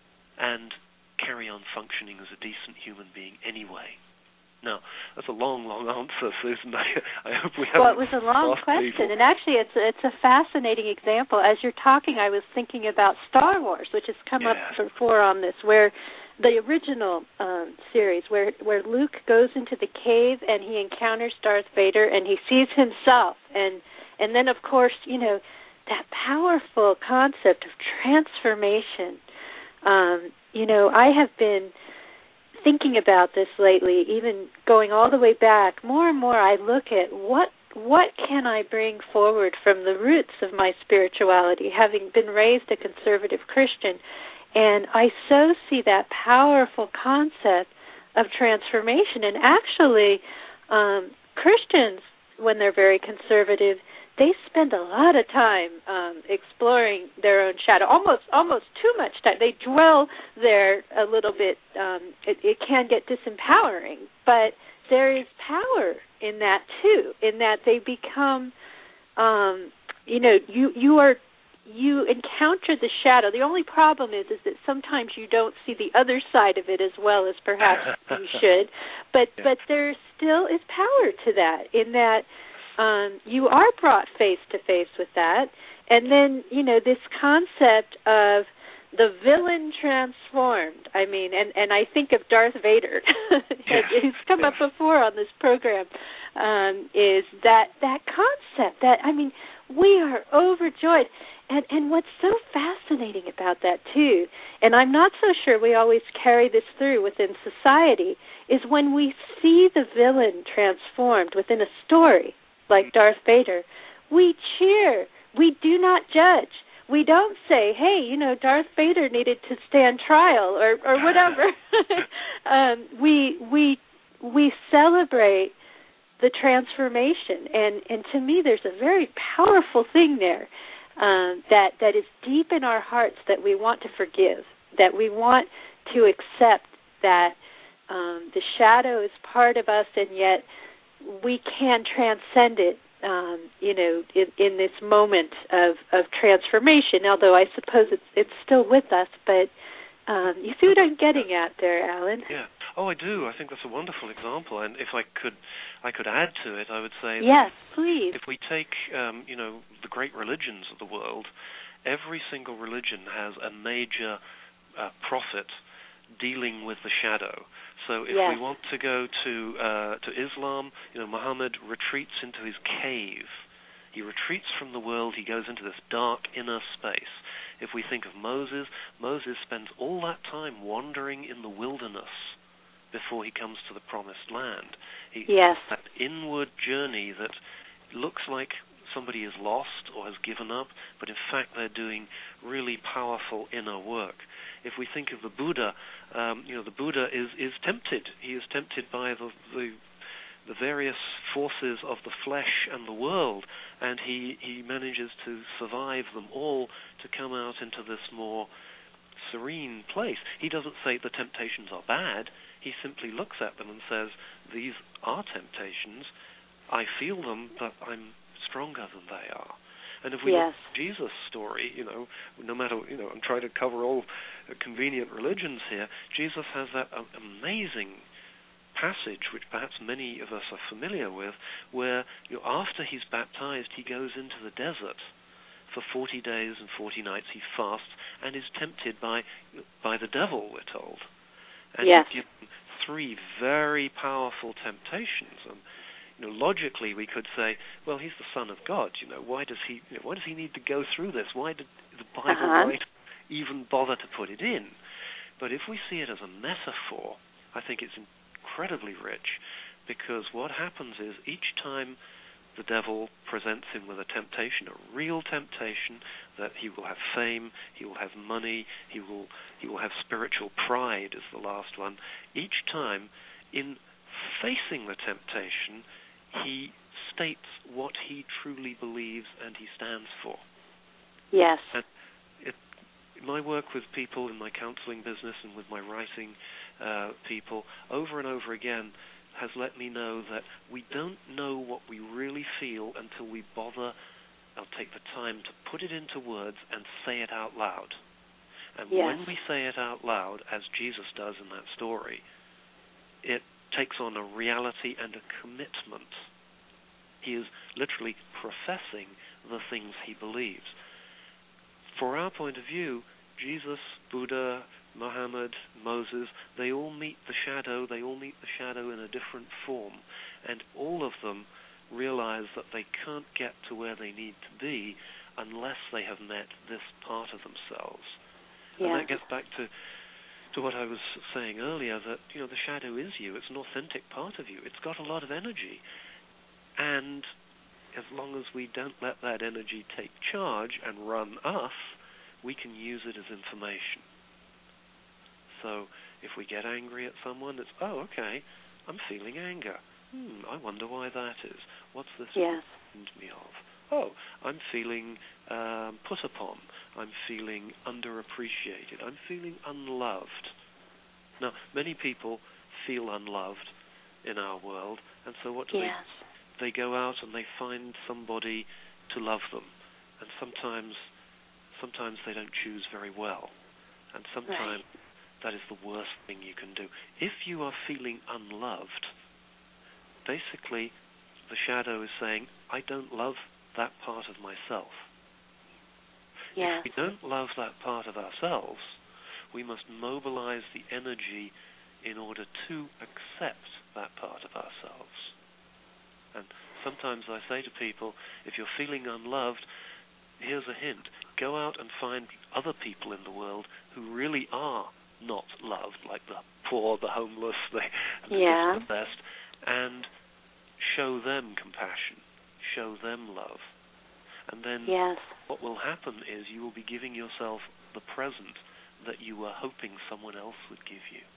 S3: and carry on functioning as a decent human being anyway. Now, that's a long, long answer, Susan. I, I hope we haven't.
S2: Well, it was a long question,
S3: people.
S2: and actually, it's it's a fascinating example. As you're talking, I was thinking about Star Wars, which has come
S3: yeah.
S2: up before on this, where the original um, series, where where Luke goes into the cave and he encounters Darth Vader and he sees himself, and and then of course, you know, that powerful concept of transformation. Um, you know, I have been thinking about this lately, even going all the way back. More and more I look at what what can I bring forward from the roots of my spirituality, having been raised a conservative Christian. And I so see that powerful concept of transformation. And actually, um, Christians, when they're very conservative, they spend a lot of time um, exploring their own shadow, almost almost too much time. They dwell there a little bit. Um, it, it can get disempowering, but there is power in that too, in that they become, um, you know, you you are you encounter the shadow. The only problem is is that sometimes you don't see the other side of it as well as perhaps you should. But
S3: yeah.
S2: but there still is power to that, in that Um, you are brought face to face with that. And then, you know, this concept of the villain transformed. I mean, and, and I think of Darth Vader,
S3: yeah.
S2: who's come
S3: yeah.
S2: up before on this program, um, is that, that concept that, I mean, we are overjoyed. And, and what's so fascinating about that, too, and I'm not so sure we always carry this through within society, is when we see the villain transformed within a story, like Darth Vader, we cheer. We do not judge. We don't say, hey, you know, Darth Vader needed to stand trial or, or whatever. um, we we we celebrate the transformation, and, and to me, there's a very powerful thing there um, that that is deep in our hearts, that we want to forgive, that we want to accept that um, the shadow is part of us, and yet we can transcend it, um, you know, in, in this moment of, of transformation, although I suppose it's it's still with us. But um, you see what I'm getting at there, Alan?
S3: Yeah. Oh, I do. I think that's a wonderful example. And if I could I could add to it, I would say
S2: yes, please.
S3: If we take, um, you know, the great religions of the world, every single religion has a major uh, prophet dealing with the shadow. So if
S2: yes.
S3: we want to go to uh, to Islam, you know, Muhammad retreats into his cave. He retreats from the world. He goes into this dark inner space. If we think of Moses, Moses spends all that time wandering in the wilderness before he comes to the promised land. He,
S2: yes.
S3: That inward journey that looks like somebody is lost or has given up, but in fact they're doing really powerful inner work. If we think of the Buddha, um, you know, the Buddha is, is tempted. He is tempted by the, the the various forces of the flesh and the world, and he, he manages to survive them all to come out into this more serene place. He doesn't say the temptations are bad. He simply looks at them and says, these are temptations. I feel them, but I'm stronger than they are. And if we
S2: yes.
S3: look at Jesus' story, you know, no matter, you know, I'm trying to cover all uh, convenient religions here, Jesus has that um, amazing passage, which perhaps many of us are familiar with, where, you know, after he's baptized, he goes into the desert for forty days and forty nights. He fasts and is tempted by by the devil, we're told. And
S2: yes.
S3: he's given three very powerful temptations. And, you know, logically, we could say, well, he's the Son of God. You know, why does he? You know, why does he need to go through this? Why did the Bible
S2: uh-huh.
S3: write, even bother to put it in? But if we see it as a metaphor, I think it's incredibly rich, because what happens is each time the devil presents him with a temptation, a real temptation, that he will have fame, he will have money, he will he will have spiritual pride as the last one. Each time, in facing the temptation, he states what he truly believes and he stands for.
S2: Yes.
S3: And it, my work with people in my counseling business and with my writing uh, people, over and over again, has let me know that we don't know what we really feel until we bother or take the time to put it into words and say it out loud. And
S2: yes.
S3: when we say it out loud, as Jesus does in that story, it takes on a reality and a commitment. He is literally professing the things he believes. For our point of view, Jesus, Buddha, Muhammad, Moses, they all meet the shadow, they all meet the shadow in a different form, and all of them realize that they can't get to where they need to be unless they have met this part of themselves.
S2: Yeah.
S3: And that gets back to to what I was saying earlier, that, you know, the shadow is you. It's an authentic part of you. It's got a lot of energy. And as long as we don't let that energy take charge and run us, we can use it as information. So if we get angry at someone, it's, oh, okay, I'm feeling anger. Hmm, I wonder why that is. What's this
S2: yes.
S3: remind me of? Oh, I'm feeling um, put upon. I'm feeling underappreciated. I'm feeling unloved. Now, many people feel unloved in our world, and so what do
S2: yes.
S3: they? They go out and they find somebody to love them, and sometimes, sometimes they don't choose very well, and sometimes
S2: right.
S3: that is the worst thing you can do. If you are feeling unloved, basically, the shadow is saying, I don't love that part of myself.
S2: Yes.
S3: If we don't love that part of ourselves, we must mobilize the energy in order to accept that part of ourselves. And sometimes I say to people, if you're feeling unloved, here's a hint. Go out and find other people in the world who really are not loved, like the poor, the homeless, the, the
S2: yeah.
S3: best, and show them compassion, show them love. And then
S2: yes.
S3: what will happen is you will be giving yourself the present that you were hoping someone else would give you.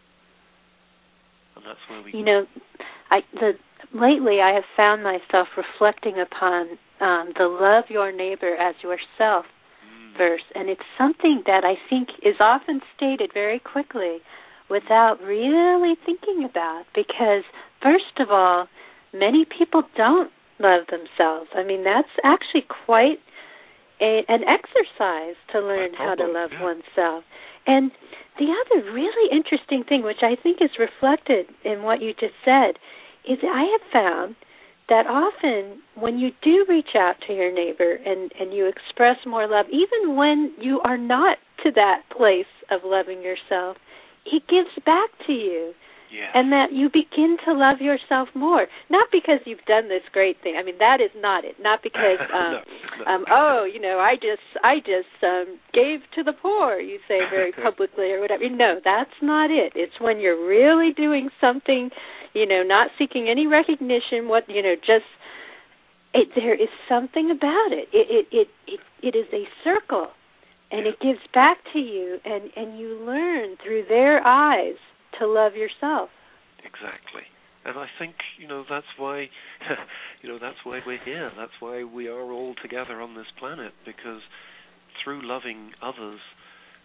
S3: And that's where we...
S2: You know, I, the, lately I have found myself reflecting upon um, the love your neighbor as yourself mm. verse, and it's something that I think is often stated very quickly without really thinking about, because, first of all, many people don't love themselves. I mean, that's actually quite a, an exercise to learn how to love
S3: yeah.
S2: oneself. And the other really interesting thing, which I think is reflected in what you just said, is I have found that often when you do reach out to your neighbor and, and you express more love, even when you are not to that place of loving yourself, it gives back to you.
S3: Yes.
S2: And that you begin to love yourself more. Not because you've done this great thing. I mean, that is not it. Not because, um,
S3: no, no.
S2: um, oh, you know, I just, I just um, gave to the poor, you say very publicly or whatever. No, that's not it. It's when you're really doing something, you know, not seeking any recognition. What, you know, just it, there is something about it. It, it, it, it, it is a circle, and
S3: yeah.
S2: it gives back to you, and, and you learn through their eyes to love yourself.
S3: Exactly. And I think, you know, that's why, you know, that's why we're here. That's why we are all together on this planet, because through loving others,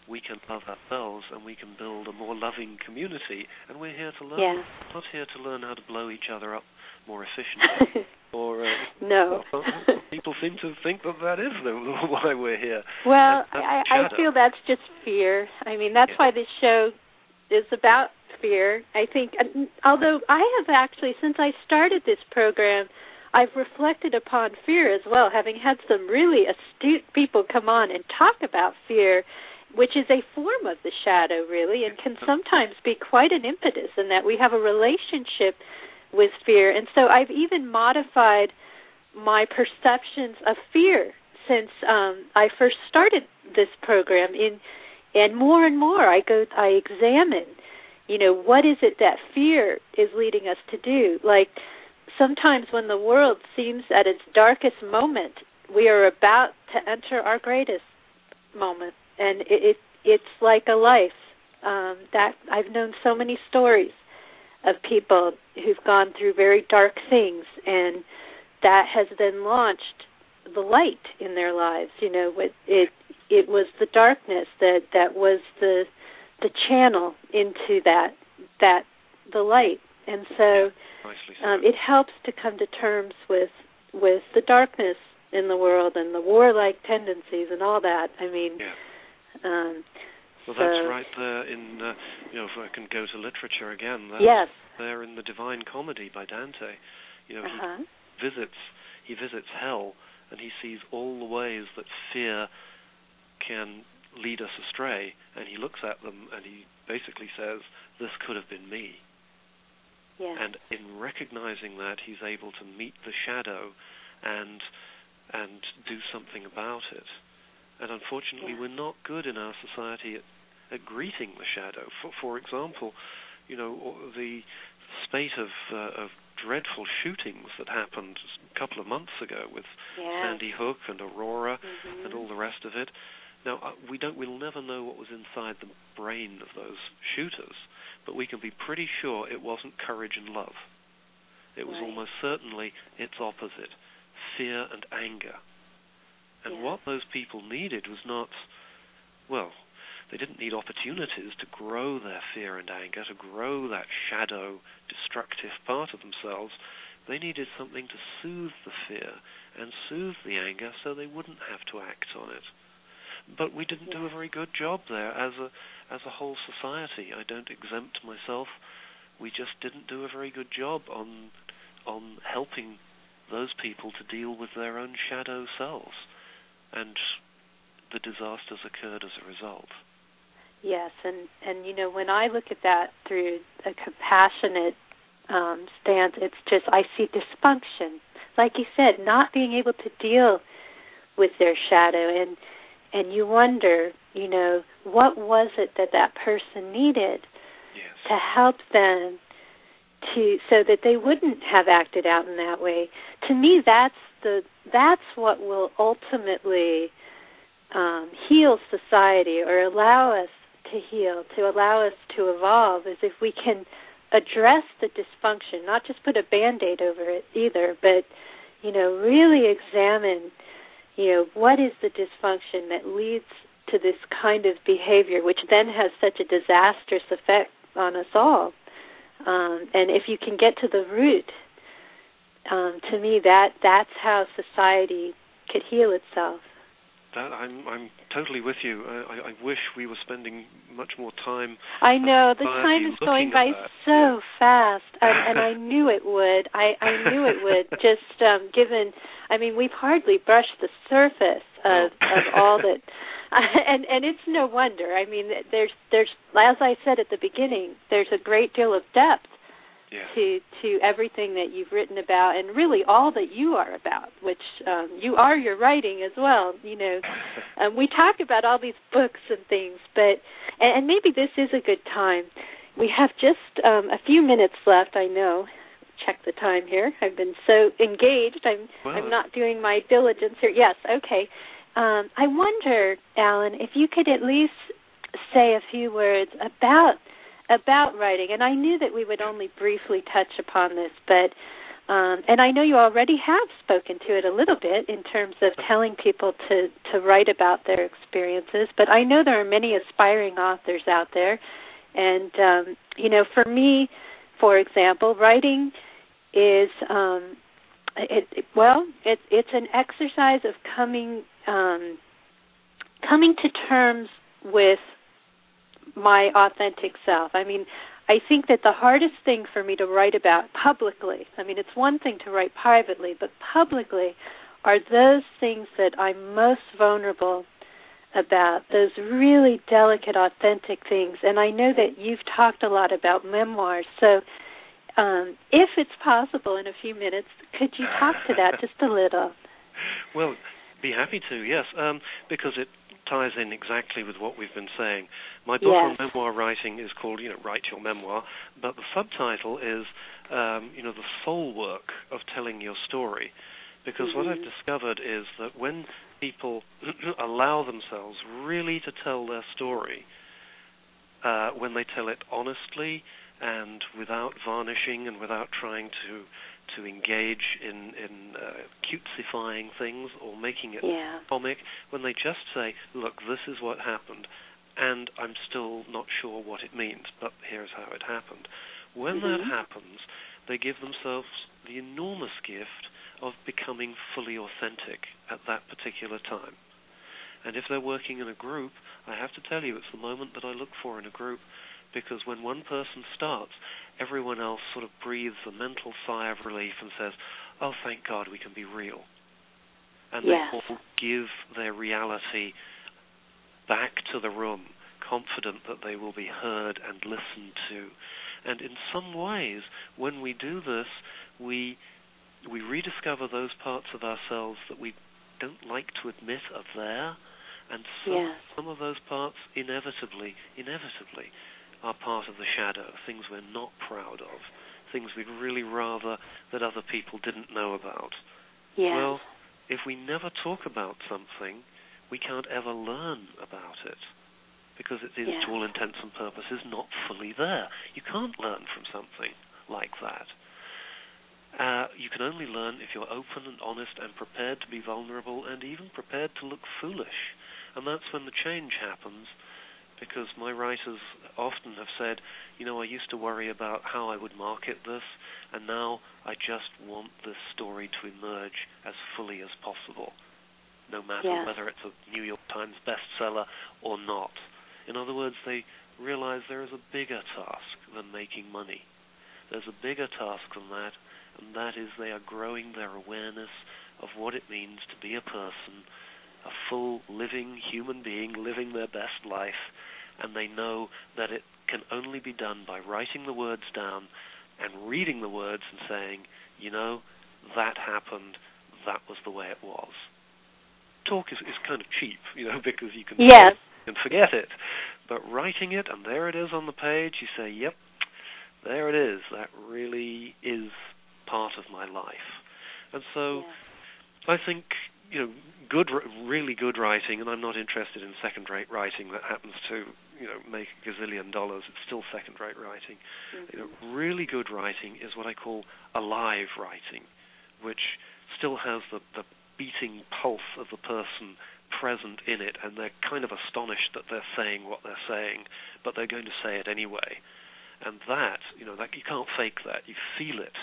S3: we can love ourselves and we can build a more loving community. And we're here to learn.
S2: Yeah.
S3: We're not here to learn how to blow each other up more efficiently. or uh,
S2: no.
S3: Well, people seem to think that that is the, why we're here.
S2: Well, I, I feel that's just fear. I mean, that's yeah. why this show is about fear. I think, although I have actually, since I started this program, I've reflected upon fear as well, having had some really astute people come on and talk about fear, which is a form of the shadow, really, and can sometimes be quite an impetus in that we have a relationship with fear. And so I've even modified my perceptions of fear since um, I first started this program. In, and more and more I go, I examine, you know, what is it that fear is leading us to do? Like, sometimes when the world seems at its darkest moment, we are about to enter our greatest moment. And it, it it's like a life. Um, that I've known so many stories of people who've gone through very dark things, and that has then launched the light in their lives. You know, it it, it was the darkness that, that was the the channel into that that the light. And so um, it helps to come to terms with with the darkness in the world and the warlike tendencies and all that. I mean,
S3: yeah.
S2: um,
S3: well,
S2: so,
S3: that's right there in, uh, you know, if I can go to literature again, that's
S2: yes.
S3: there in the Divine Comedy by Dante. You know,
S2: uh-huh.
S3: he visits he visits hell, and he sees all the ways that fear can lead us astray, and he looks at them and he basically says, this could have been me.
S2: Yeah.
S3: And in recognizing that, he's able to meet the shadow and and do something about it. And unfortunately, yeah. we're not good in our society at, at greeting the shadow. For, for example, you know, the spate of uh, of dreadful shootings that happened a couple of months ago with
S2: yeah.
S3: Sandy Hook and Aurora
S2: mm-hmm.
S3: and all the rest of it. Now, uh, we don't, we'll never know what was inside the brain of those shooters, but we can be pretty sure it wasn't courage and love. It was
S2: right.
S3: almost certainly its opposite, fear and anger. And
S2: yeah.
S3: what those people needed was not, well, they didn't need opportunities to grow their fear and anger, to grow that shadow, destructive part of themselves. They needed something to soothe the fear and soothe the anger so they wouldn't have to act on it. But we didn't
S2: yeah.
S3: do a very good job there as a as a whole society. I don't exempt myself. We just didn't do a very good job on on helping those people to deal with their own shadow selves, and the disasters occurred as a result.
S2: Yes, and, and you know, when I look at that through a compassionate um, stance, it's just, I see dysfunction. Like you said, not being able to deal with their shadow, and and you wonder, you know, what was it that that person needed
S3: yes.
S2: to help them to, so that they wouldn't have acted out in that way. To me, that's the that's what will ultimately um, heal society, or allow us to heal, to allow us to evolve, is if we can address the dysfunction, not just put a Band-Aid over it either, but, you know, really examine, you know, what is the dysfunction that leads to this kind of behavior, which then has such a disastrous effect on us all. Um, and if you can get to the root, um, to me, that that's how society could heal itself.
S3: That I'm I'm totally with you. I, I wish we were spending much more time.
S2: I know the time is going by so fast, and, and I knew it would. I, I knew it would. Just um, given, I mean, we've hardly brushed the surface of,
S3: oh.
S2: of all that, and and it's no wonder. I mean, there's there's as I said at the beginning, there's a great deal of depth.
S3: Yeah.
S2: To, to everything that you've written about, and really all that you are about, which um, you are your writing as well. You know, um, we talk about all these books and things, but and, and maybe this is a good time. We have just um, a few minutes left. I know. Check the time here. I've been so engaged. I'm
S3: well,
S2: I'm not doing my diligence here. Yes. Okay. Um, I wonder, Alan, if you could at least say a few words about. about writing, and I knew that we would only briefly touch upon this, but Um, and I know you already have spoken to it a little bit in terms of telling people to, to write about their experiences, but I know there are many aspiring authors out there. And, um, you know, for me, for example, writing is, um, it, it, well, it, it's an exercise of coming um, coming to terms with my authentic self. I mean, I think that the hardest thing for me to write about publicly, I mean, it's one thing to write privately, but publicly are those things that I'm most vulnerable about, those really delicate, authentic things. And I know that you've talked a lot about memoirs, so um, if it's possible in a few minutes, could you talk to that just a little?
S3: Well, be happy to, yes, um, because it ties in exactly with what we've been saying. My book
S2: yes.
S3: on memoir writing is called, you know, Write Your Memoir, but the subtitle is, um, you know, the soul work of telling your story. Because mm-hmm. what I've discovered is that when people allow themselves really to tell their story, uh, when they tell it honestly and without varnishing and without trying to to engage in, in uh, cutesifying things or making it
S2: yeah.
S3: comic, when they just say, look, this is what happened, and I'm still not sure what it means, but here's how it happened. When
S2: mm-hmm.
S3: that happens, they give themselves the enormous gift of becoming fully authentic at that particular time. And if they're working in a group, I have to tell you, it's the moment that I look for in a group, because when one person starts, everyone else sort of breathes a mental sigh of relief and says, oh, thank God we can be real. And
S2: yes.
S3: they all give their reality back to the room, confident that they will be heard and listened to. And in some ways, when we do this, we we rediscover those parts of ourselves that we don't like to admit are there, and some,
S2: yes.
S3: some of those parts inevitably, inevitably are part of the shadow, things we're not proud of, things we'd really rather that other people didn't know about.
S2: Yes.
S3: Well, if we never talk about something, we can't ever learn about it, because it is,
S2: yes.
S3: to all intents and purposes, not fully there. You can't learn from something like that. Uh, you can only learn if you're open and honest and prepared to be vulnerable and even prepared to look foolish. And that's when the change happens, because my writers often have said, you know, I used to worry about how I would market this, and now I just want this story to emerge as fully as possible, no matter
S2: yes.
S3: whether it's a New York Times bestseller or not. In other words, they realize there is a bigger task than making money. There's a bigger task than that, and that is they are growing their awareness of what it means to be a person, a full, living human being living their best life, and they know that it can only be done by writing the words down and reading the words and saying, you know, that happened, that was the way it was. Talk is, is kind of cheap, you know, because you can,
S2: yes.
S3: you can forget it. But writing it, and there it is on the page, you say, yep, there it is. That really is part of my life. And so
S2: yes.
S3: I think, you know, good, really good writing, and I'm not interested in second-rate writing that happens to, you know, make a gazillion dollars. It's still second-rate writing. Mm-hmm. You know, really good writing is what I call alive writing, which still has the, the beating pulse of the person present in it, and they're kind of astonished that they're saying what they're saying, but they're going to say it anyway. And that, you know, that you can't fake that. You feel it.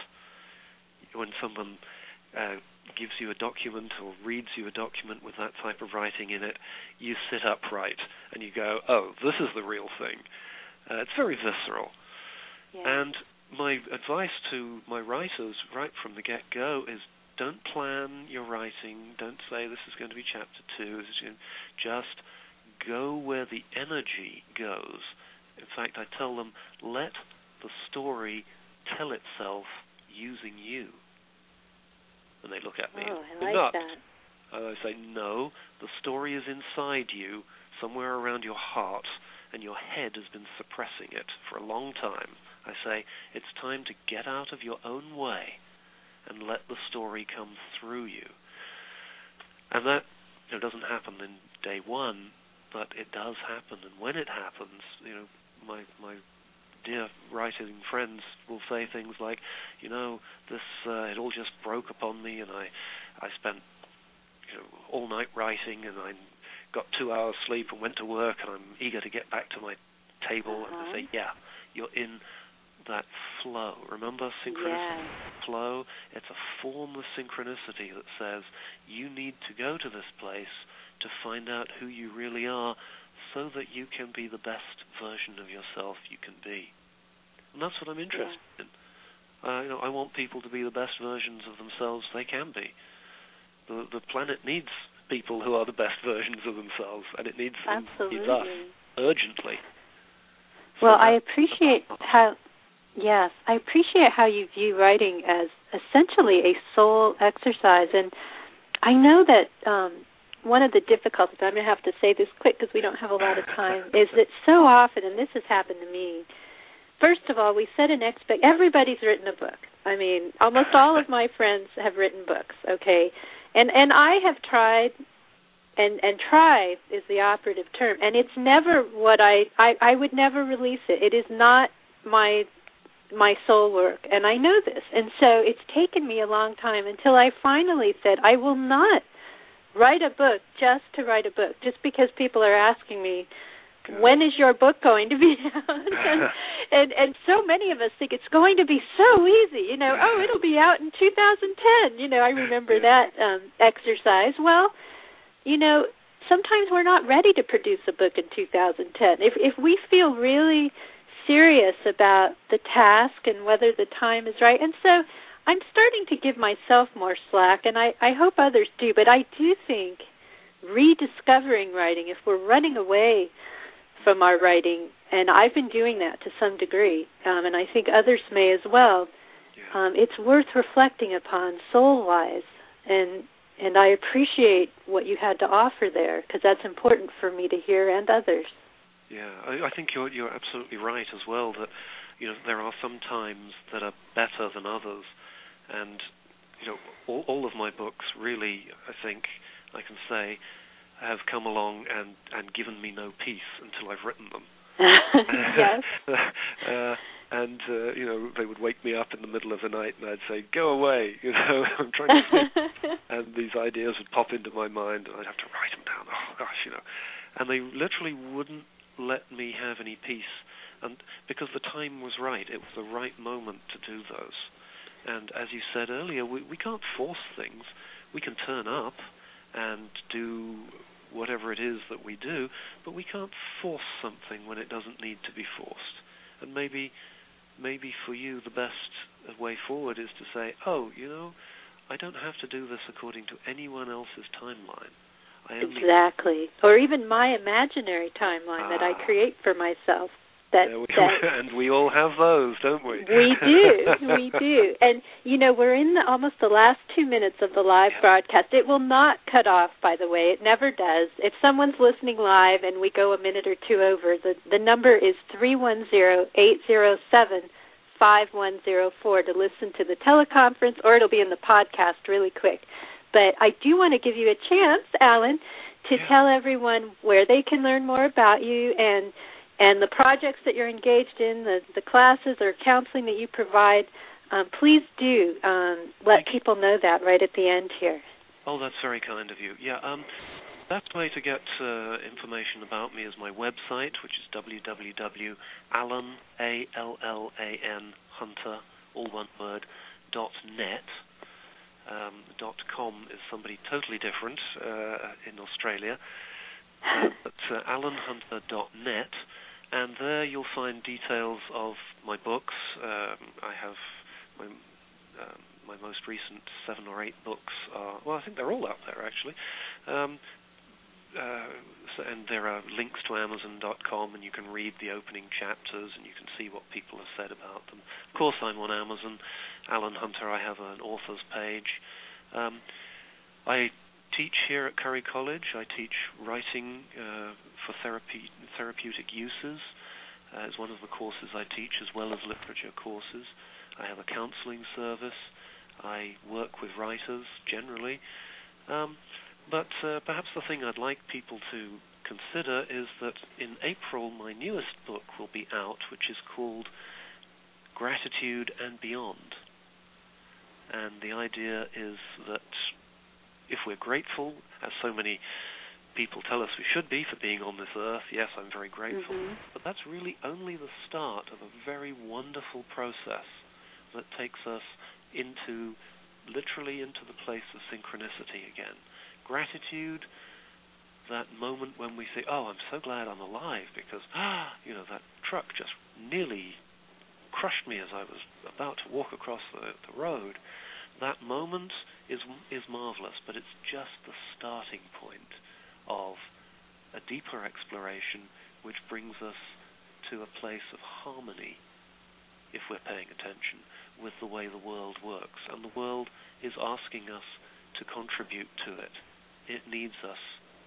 S3: When someone uh, gives you a document or reads you a document with that type of writing in it, you sit upright and you go, oh, this is the real thing. Uh, it's very visceral.
S2: Yeah. And
S3: my advice to my writers right from the get-go is don't plan your writing. Don't say this is going to be chapter two. Just go where the energy goes. In fact, I tell them, let the story tell itself using you. And they look at me.
S2: Oh,
S3: and
S2: I like
S3: nuts.
S2: that.
S3: And I say, no, the story is inside you, somewhere around your heart, and your head has been suppressing it for a long time. I say, it's time to get out of your own way and let the story come through you. And that, you know, doesn't happen in day one, but it does happen. And when it happens, you know, my my dear writing friends will say things like, you know, this uh, it all just broke upon me, and I, I spent, you know, all night writing, and I got two hours sleep and went to work, and I'm eager to get back to my table. Uh-huh. And they say, yeah, you're in that flow. Remember synchronicity?
S2: Yeah.
S3: Flow. It's a form of synchronicity that says you need to go to this place to find out who you really are, so that you can be the best version of yourself you can be. And that's what I'm interested yeah. in. Uh, you know, I want people to be the best versions of themselves they can be. The the planet needs people who are the best versions of themselves, and it needs,
S2: Absolutely.
S3: needs us urgently.
S2: Well,
S3: so
S2: I appreciate how, yes, I appreciate how you view writing as essentially a soul exercise. And I know that um, one of the difficulties, I'm going to have to say this quick because we don't have a lot of time, is that so often, and this has happened to me, first of all, we set an expect. Everybody's written a book. I mean, almost all of my friends have written books, okay? And and I have tried, and, and try is the operative term, and it's never what I, I, I would never release it. It is not my my soul work, and I know this. And so it's taken me a long time until I finally said, I will not write a book just to write a book, just because people are asking me, when is your book going to be out? and, and and so many of us think it's going to be so easy, you know, oh, it'll be out in two thousand ten. You know, I remember that um, exercise. Well, you know, sometimes we're not ready to produce a book in two thousand ten. If if we feel really serious about the task and whether the time is right. And so I'm starting to give myself more slack, and I, I hope others do, but I do think rediscovering writing, if we're running away from our writing, and I've been doing that to some degree, um, and I think others may as well,
S3: yeah.
S2: um, it's worth reflecting upon soul-wise, and and I appreciate what you had to offer there, because that's important for me to hear and others.
S3: Yeah, I, I think you're you're absolutely right as well, that you know there are some times that are better than others, and you know all, all of my books really, I think I can say, have come along and, and given me no peace until I've written them.
S2: Yes.
S3: uh, and, uh, you know, they would wake me up in the middle of the night and I'd say, go away, you know, I'm trying to sleep. And these ideas would pop into my mind and I'd have to write them down. Oh, gosh, you know. And they literally wouldn't let me have any peace. And because the time was right, it was the right moment to do those. And as you said earlier, we, we can't force things. We can turn up and do whatever it is that we do, but we can't force something when it doesn't need to be forced. And maybe maybe for you the best way forward is to say, oh, you know, I don't have to do this according to anyone else's timeline. I only
S2: exactly. Or even my imaginary timeline ah. that I create for myself. That,
S3: yeah, we,
S2: that
S3: and we all have those, don't we?
S2: We do, we do. And, you know, we're in the, almost the last two minutes of the live yeah. broadcast. It will not cut off, by the way. It never does. If someone's listening live and we go a minute or two over, the, the number is three one zero, eight zero seven, five one zero four to listen to the teleconference, or it'll be in the podcast really quick. But I do want to give you a chance, Alan, to
S3: yeah.
S2: tell everyone where they can learn more about you and And the projects that you're engaged in, the, the classes or counseling that you provide, um, please do um, let people know that right at the end here.
S3: Oh, that's very kind of you. Yeah, um, best way to get uh, information about me is my website, which is w w w dot allan, A L L A N, Hunter, all one word, dot net. Um, dot com is somebody totally different uh, in Australia. Uh, but uh, allan hunter dot net. And there you'll find details of my books. Um, I have my um, my most recent seven or eight books are, well, I think they're all out there, actually. Um, uh, so, and there are links to amazon dot com, and you can read the opening chapters, and you can see what people have said about them. Of course, I'm on Amazon. Alan Hunter, I have an author's page. Um, I teach here at Curry College. I teach writing uh, for therapy, therapeutic uses. Uh, it's one of the courses I teach, as well as literature courses. I have a counseling service. I work with writers generally. Um, but uh, perhaps the thing I'd like people to consider is that in April, my newest book will be out, which is called Gratitude and Beyond. And the idea is that if we're grateful, as so many people tell us we should be for being on this earth, yes, I'm very grateful, mm-hmm. but that's really only the start of a very wonderful process that takes us into, literally into the place of synchronicity again. Gratitude, that moment when we say, oh, I'm so glad I'm alive because, ah, you know, that truck just nearly crushed me as I was about to walk across the, the road. That moment is is marvelous, but it's just the starting point of a deeper exploration which brings us to a place of harmony, if we're paying attention, with the way the world works. And the world is asking us to contribute to it. It needs us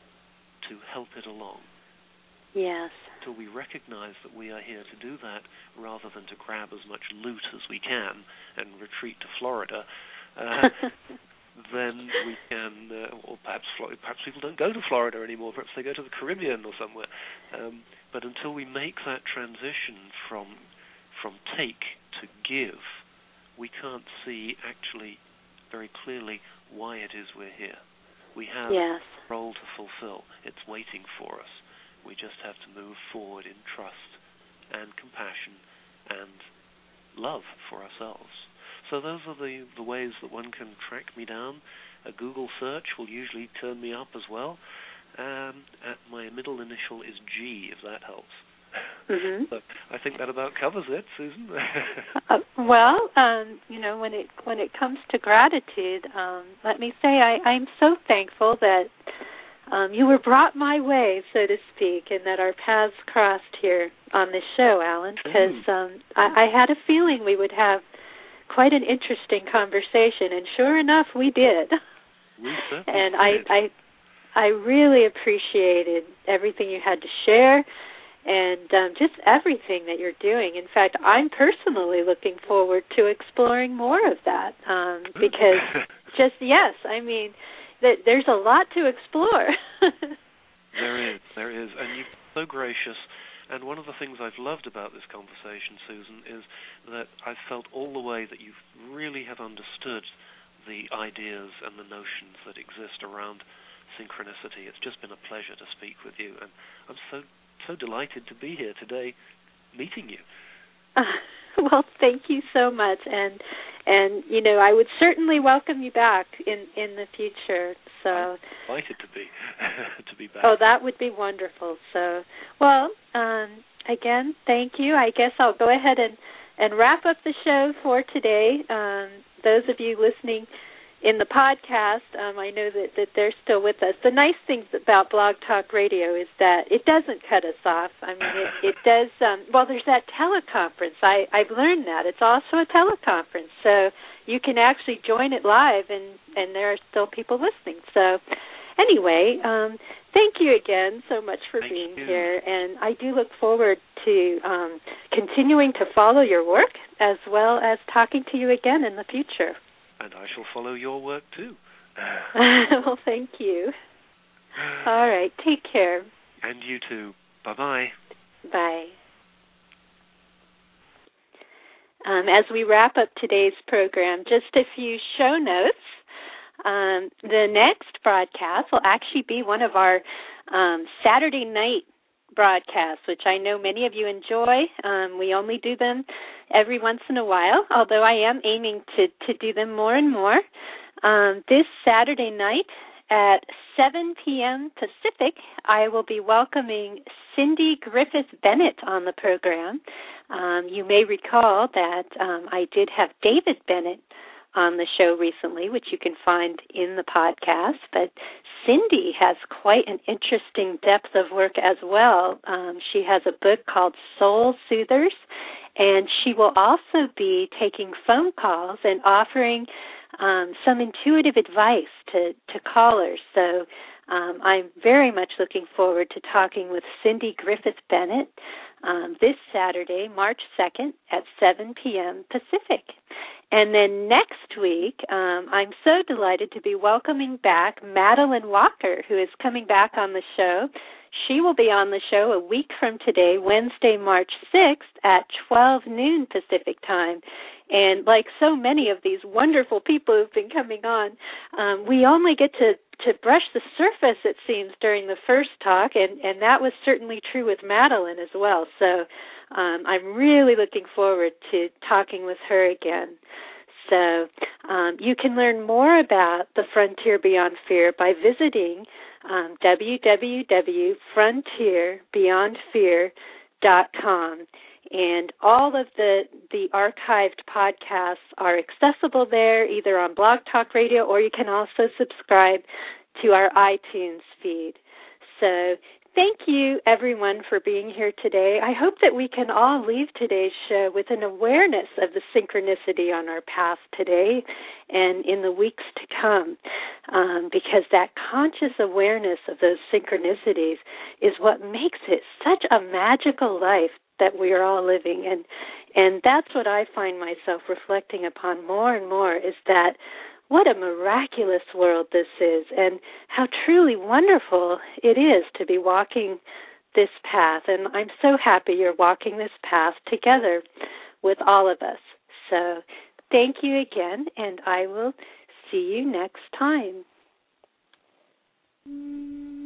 S3: to help it along.
S2: Yes.
S3: Till we recognize that we are here to do that rather than to grab as much loot as we can and retreat to Florida, uh, then we can, uh, or perhaps perhaps people don't go to Florida anymore, perhaps they go to the Caribbean or somewhere. Um, but until we make that transition from from take to give, we can't see actually very clearly why it is we're here. We have
S2: yes.
S3: a role to fulfill. It's waiting for us. We just have to move forward in trust and compassion and love for ourselves. So those are the, the ways that one can track me down. A Google search will usually turn me up as well. Um, at my middle initial is G, if that helps.
S2: Mm-hmm.
S3: So I think that about covers it, Susan.
S2: uh, well, um, you know, when it when it comes to gratitude, um, let me say I, I'm so thankful that um, you were brought my way, so to speak, and that our paths crossed here on this show, Alan, because um, I, I had a feeling we would have quite an interesting conversation, and sure enough, we did.
S3: We
S2: and
S3: did.
S2: I, I, I really appreciated everything you had to share. And um, just everything that you're doing. In fact, I'm personally looking forward to exploring more of that um, because just, yes, I mean, th- there's a lot to explore.
S3: There is, there is. And you're so gracious. And one of the things I've loved about this conversation, Susan, is that I've felt all the way that you really have understood the ideas and the notions that exist around synchronicity. It's just been a pleasure to speak with you. And I'm so so delighted to be here today meeting you.
S2: Uh, well, thank you so much. And, and you know, I would certainly welcome you back in, in the future. So
S3: I'm delighted to be, to be back.
S2: Oh, that would be wonderful. So, well, um, again, thank you. I guess I'll go ahead and, and wrap up the show for today. Um, those of you listening in the podcast, um, I know that, that they're still with us. The nice thing about Blog Talk Radio is that it doesn't cut us off. I mean, it, it does, um, well, there's that teleconference. I, I've learned that. It's also a teleconference. So you can actually join it live, and, and there are still people listening. So anyway, um, thank you again so much for
S3: thank
S2: being
S3: you.
S2: here. And I do look forward to um, continuing to follow your work as well as talking to you again in the future.
S3: And I shall follow your work, too.
S2: Well, thank you. All right. Take care.
S3: And you, too. Bye-bye.
S2: Bye. Um, as we wrap up today's program, just a few show notes. Um, the next broadcast will actually be one of our um, Saturday night broadcasts, which I know many of you enjoy. Um, we only do them every once in a while, although I am aiming to, to do them more and more. Um, this Saturday night at seven p.m. Pacific, I will be welcoming Cindy Griffith Bennett on the program. Um, you may recall that um, I did have David Bennett on the show recently, which you can find in the podcast, but Cindy has quite an interesting depth of work as well. Um, she has a book called Soul Soothers, and she will also be taking phone calls and offering um, some intuitive advice to, to callers. So um, I'm very much looking forward to talking with Cindy Griffith Bennett um, this Saturday, March second at seven p.m. Pacific. And then next week, um, I'm so delighted to be welcoming back Madeline Walker, who is coming back on the show. She will be on the show a week from today, Wednesday, March sixth at twelve noon Pacific time. And like so many of these wonderful people who've been coming on, um, we only get to, to brush the surface, it seems, during the first talk, and, and that was certainly true with Madeline as well. So um, I'm really looking forward to talking with her again. So um, you can learn more about the Frontier Beyond Fear by visiting um, w w w dot frontier beyond fear dot com. And all of the, the archived podcasts are accessible there, either on Blog Talk Radio, or you can also subscribe to our iTunes feed. So thank you, everyone, for being here today. I hope that we can all leave today's show with an awareness of the synchronicity on our path today and in the weeks to come, um, because that conscious awareness of those synchronicities is what makes it such a magical life that we are all living. And, and that's what I find myself reflecting upon more and more, is that what a miraculous world this is, and how truly wonderful it is to be walking this path. And I'm so happy you're walking this path together with all of us. So thank you again, and I will see you next time.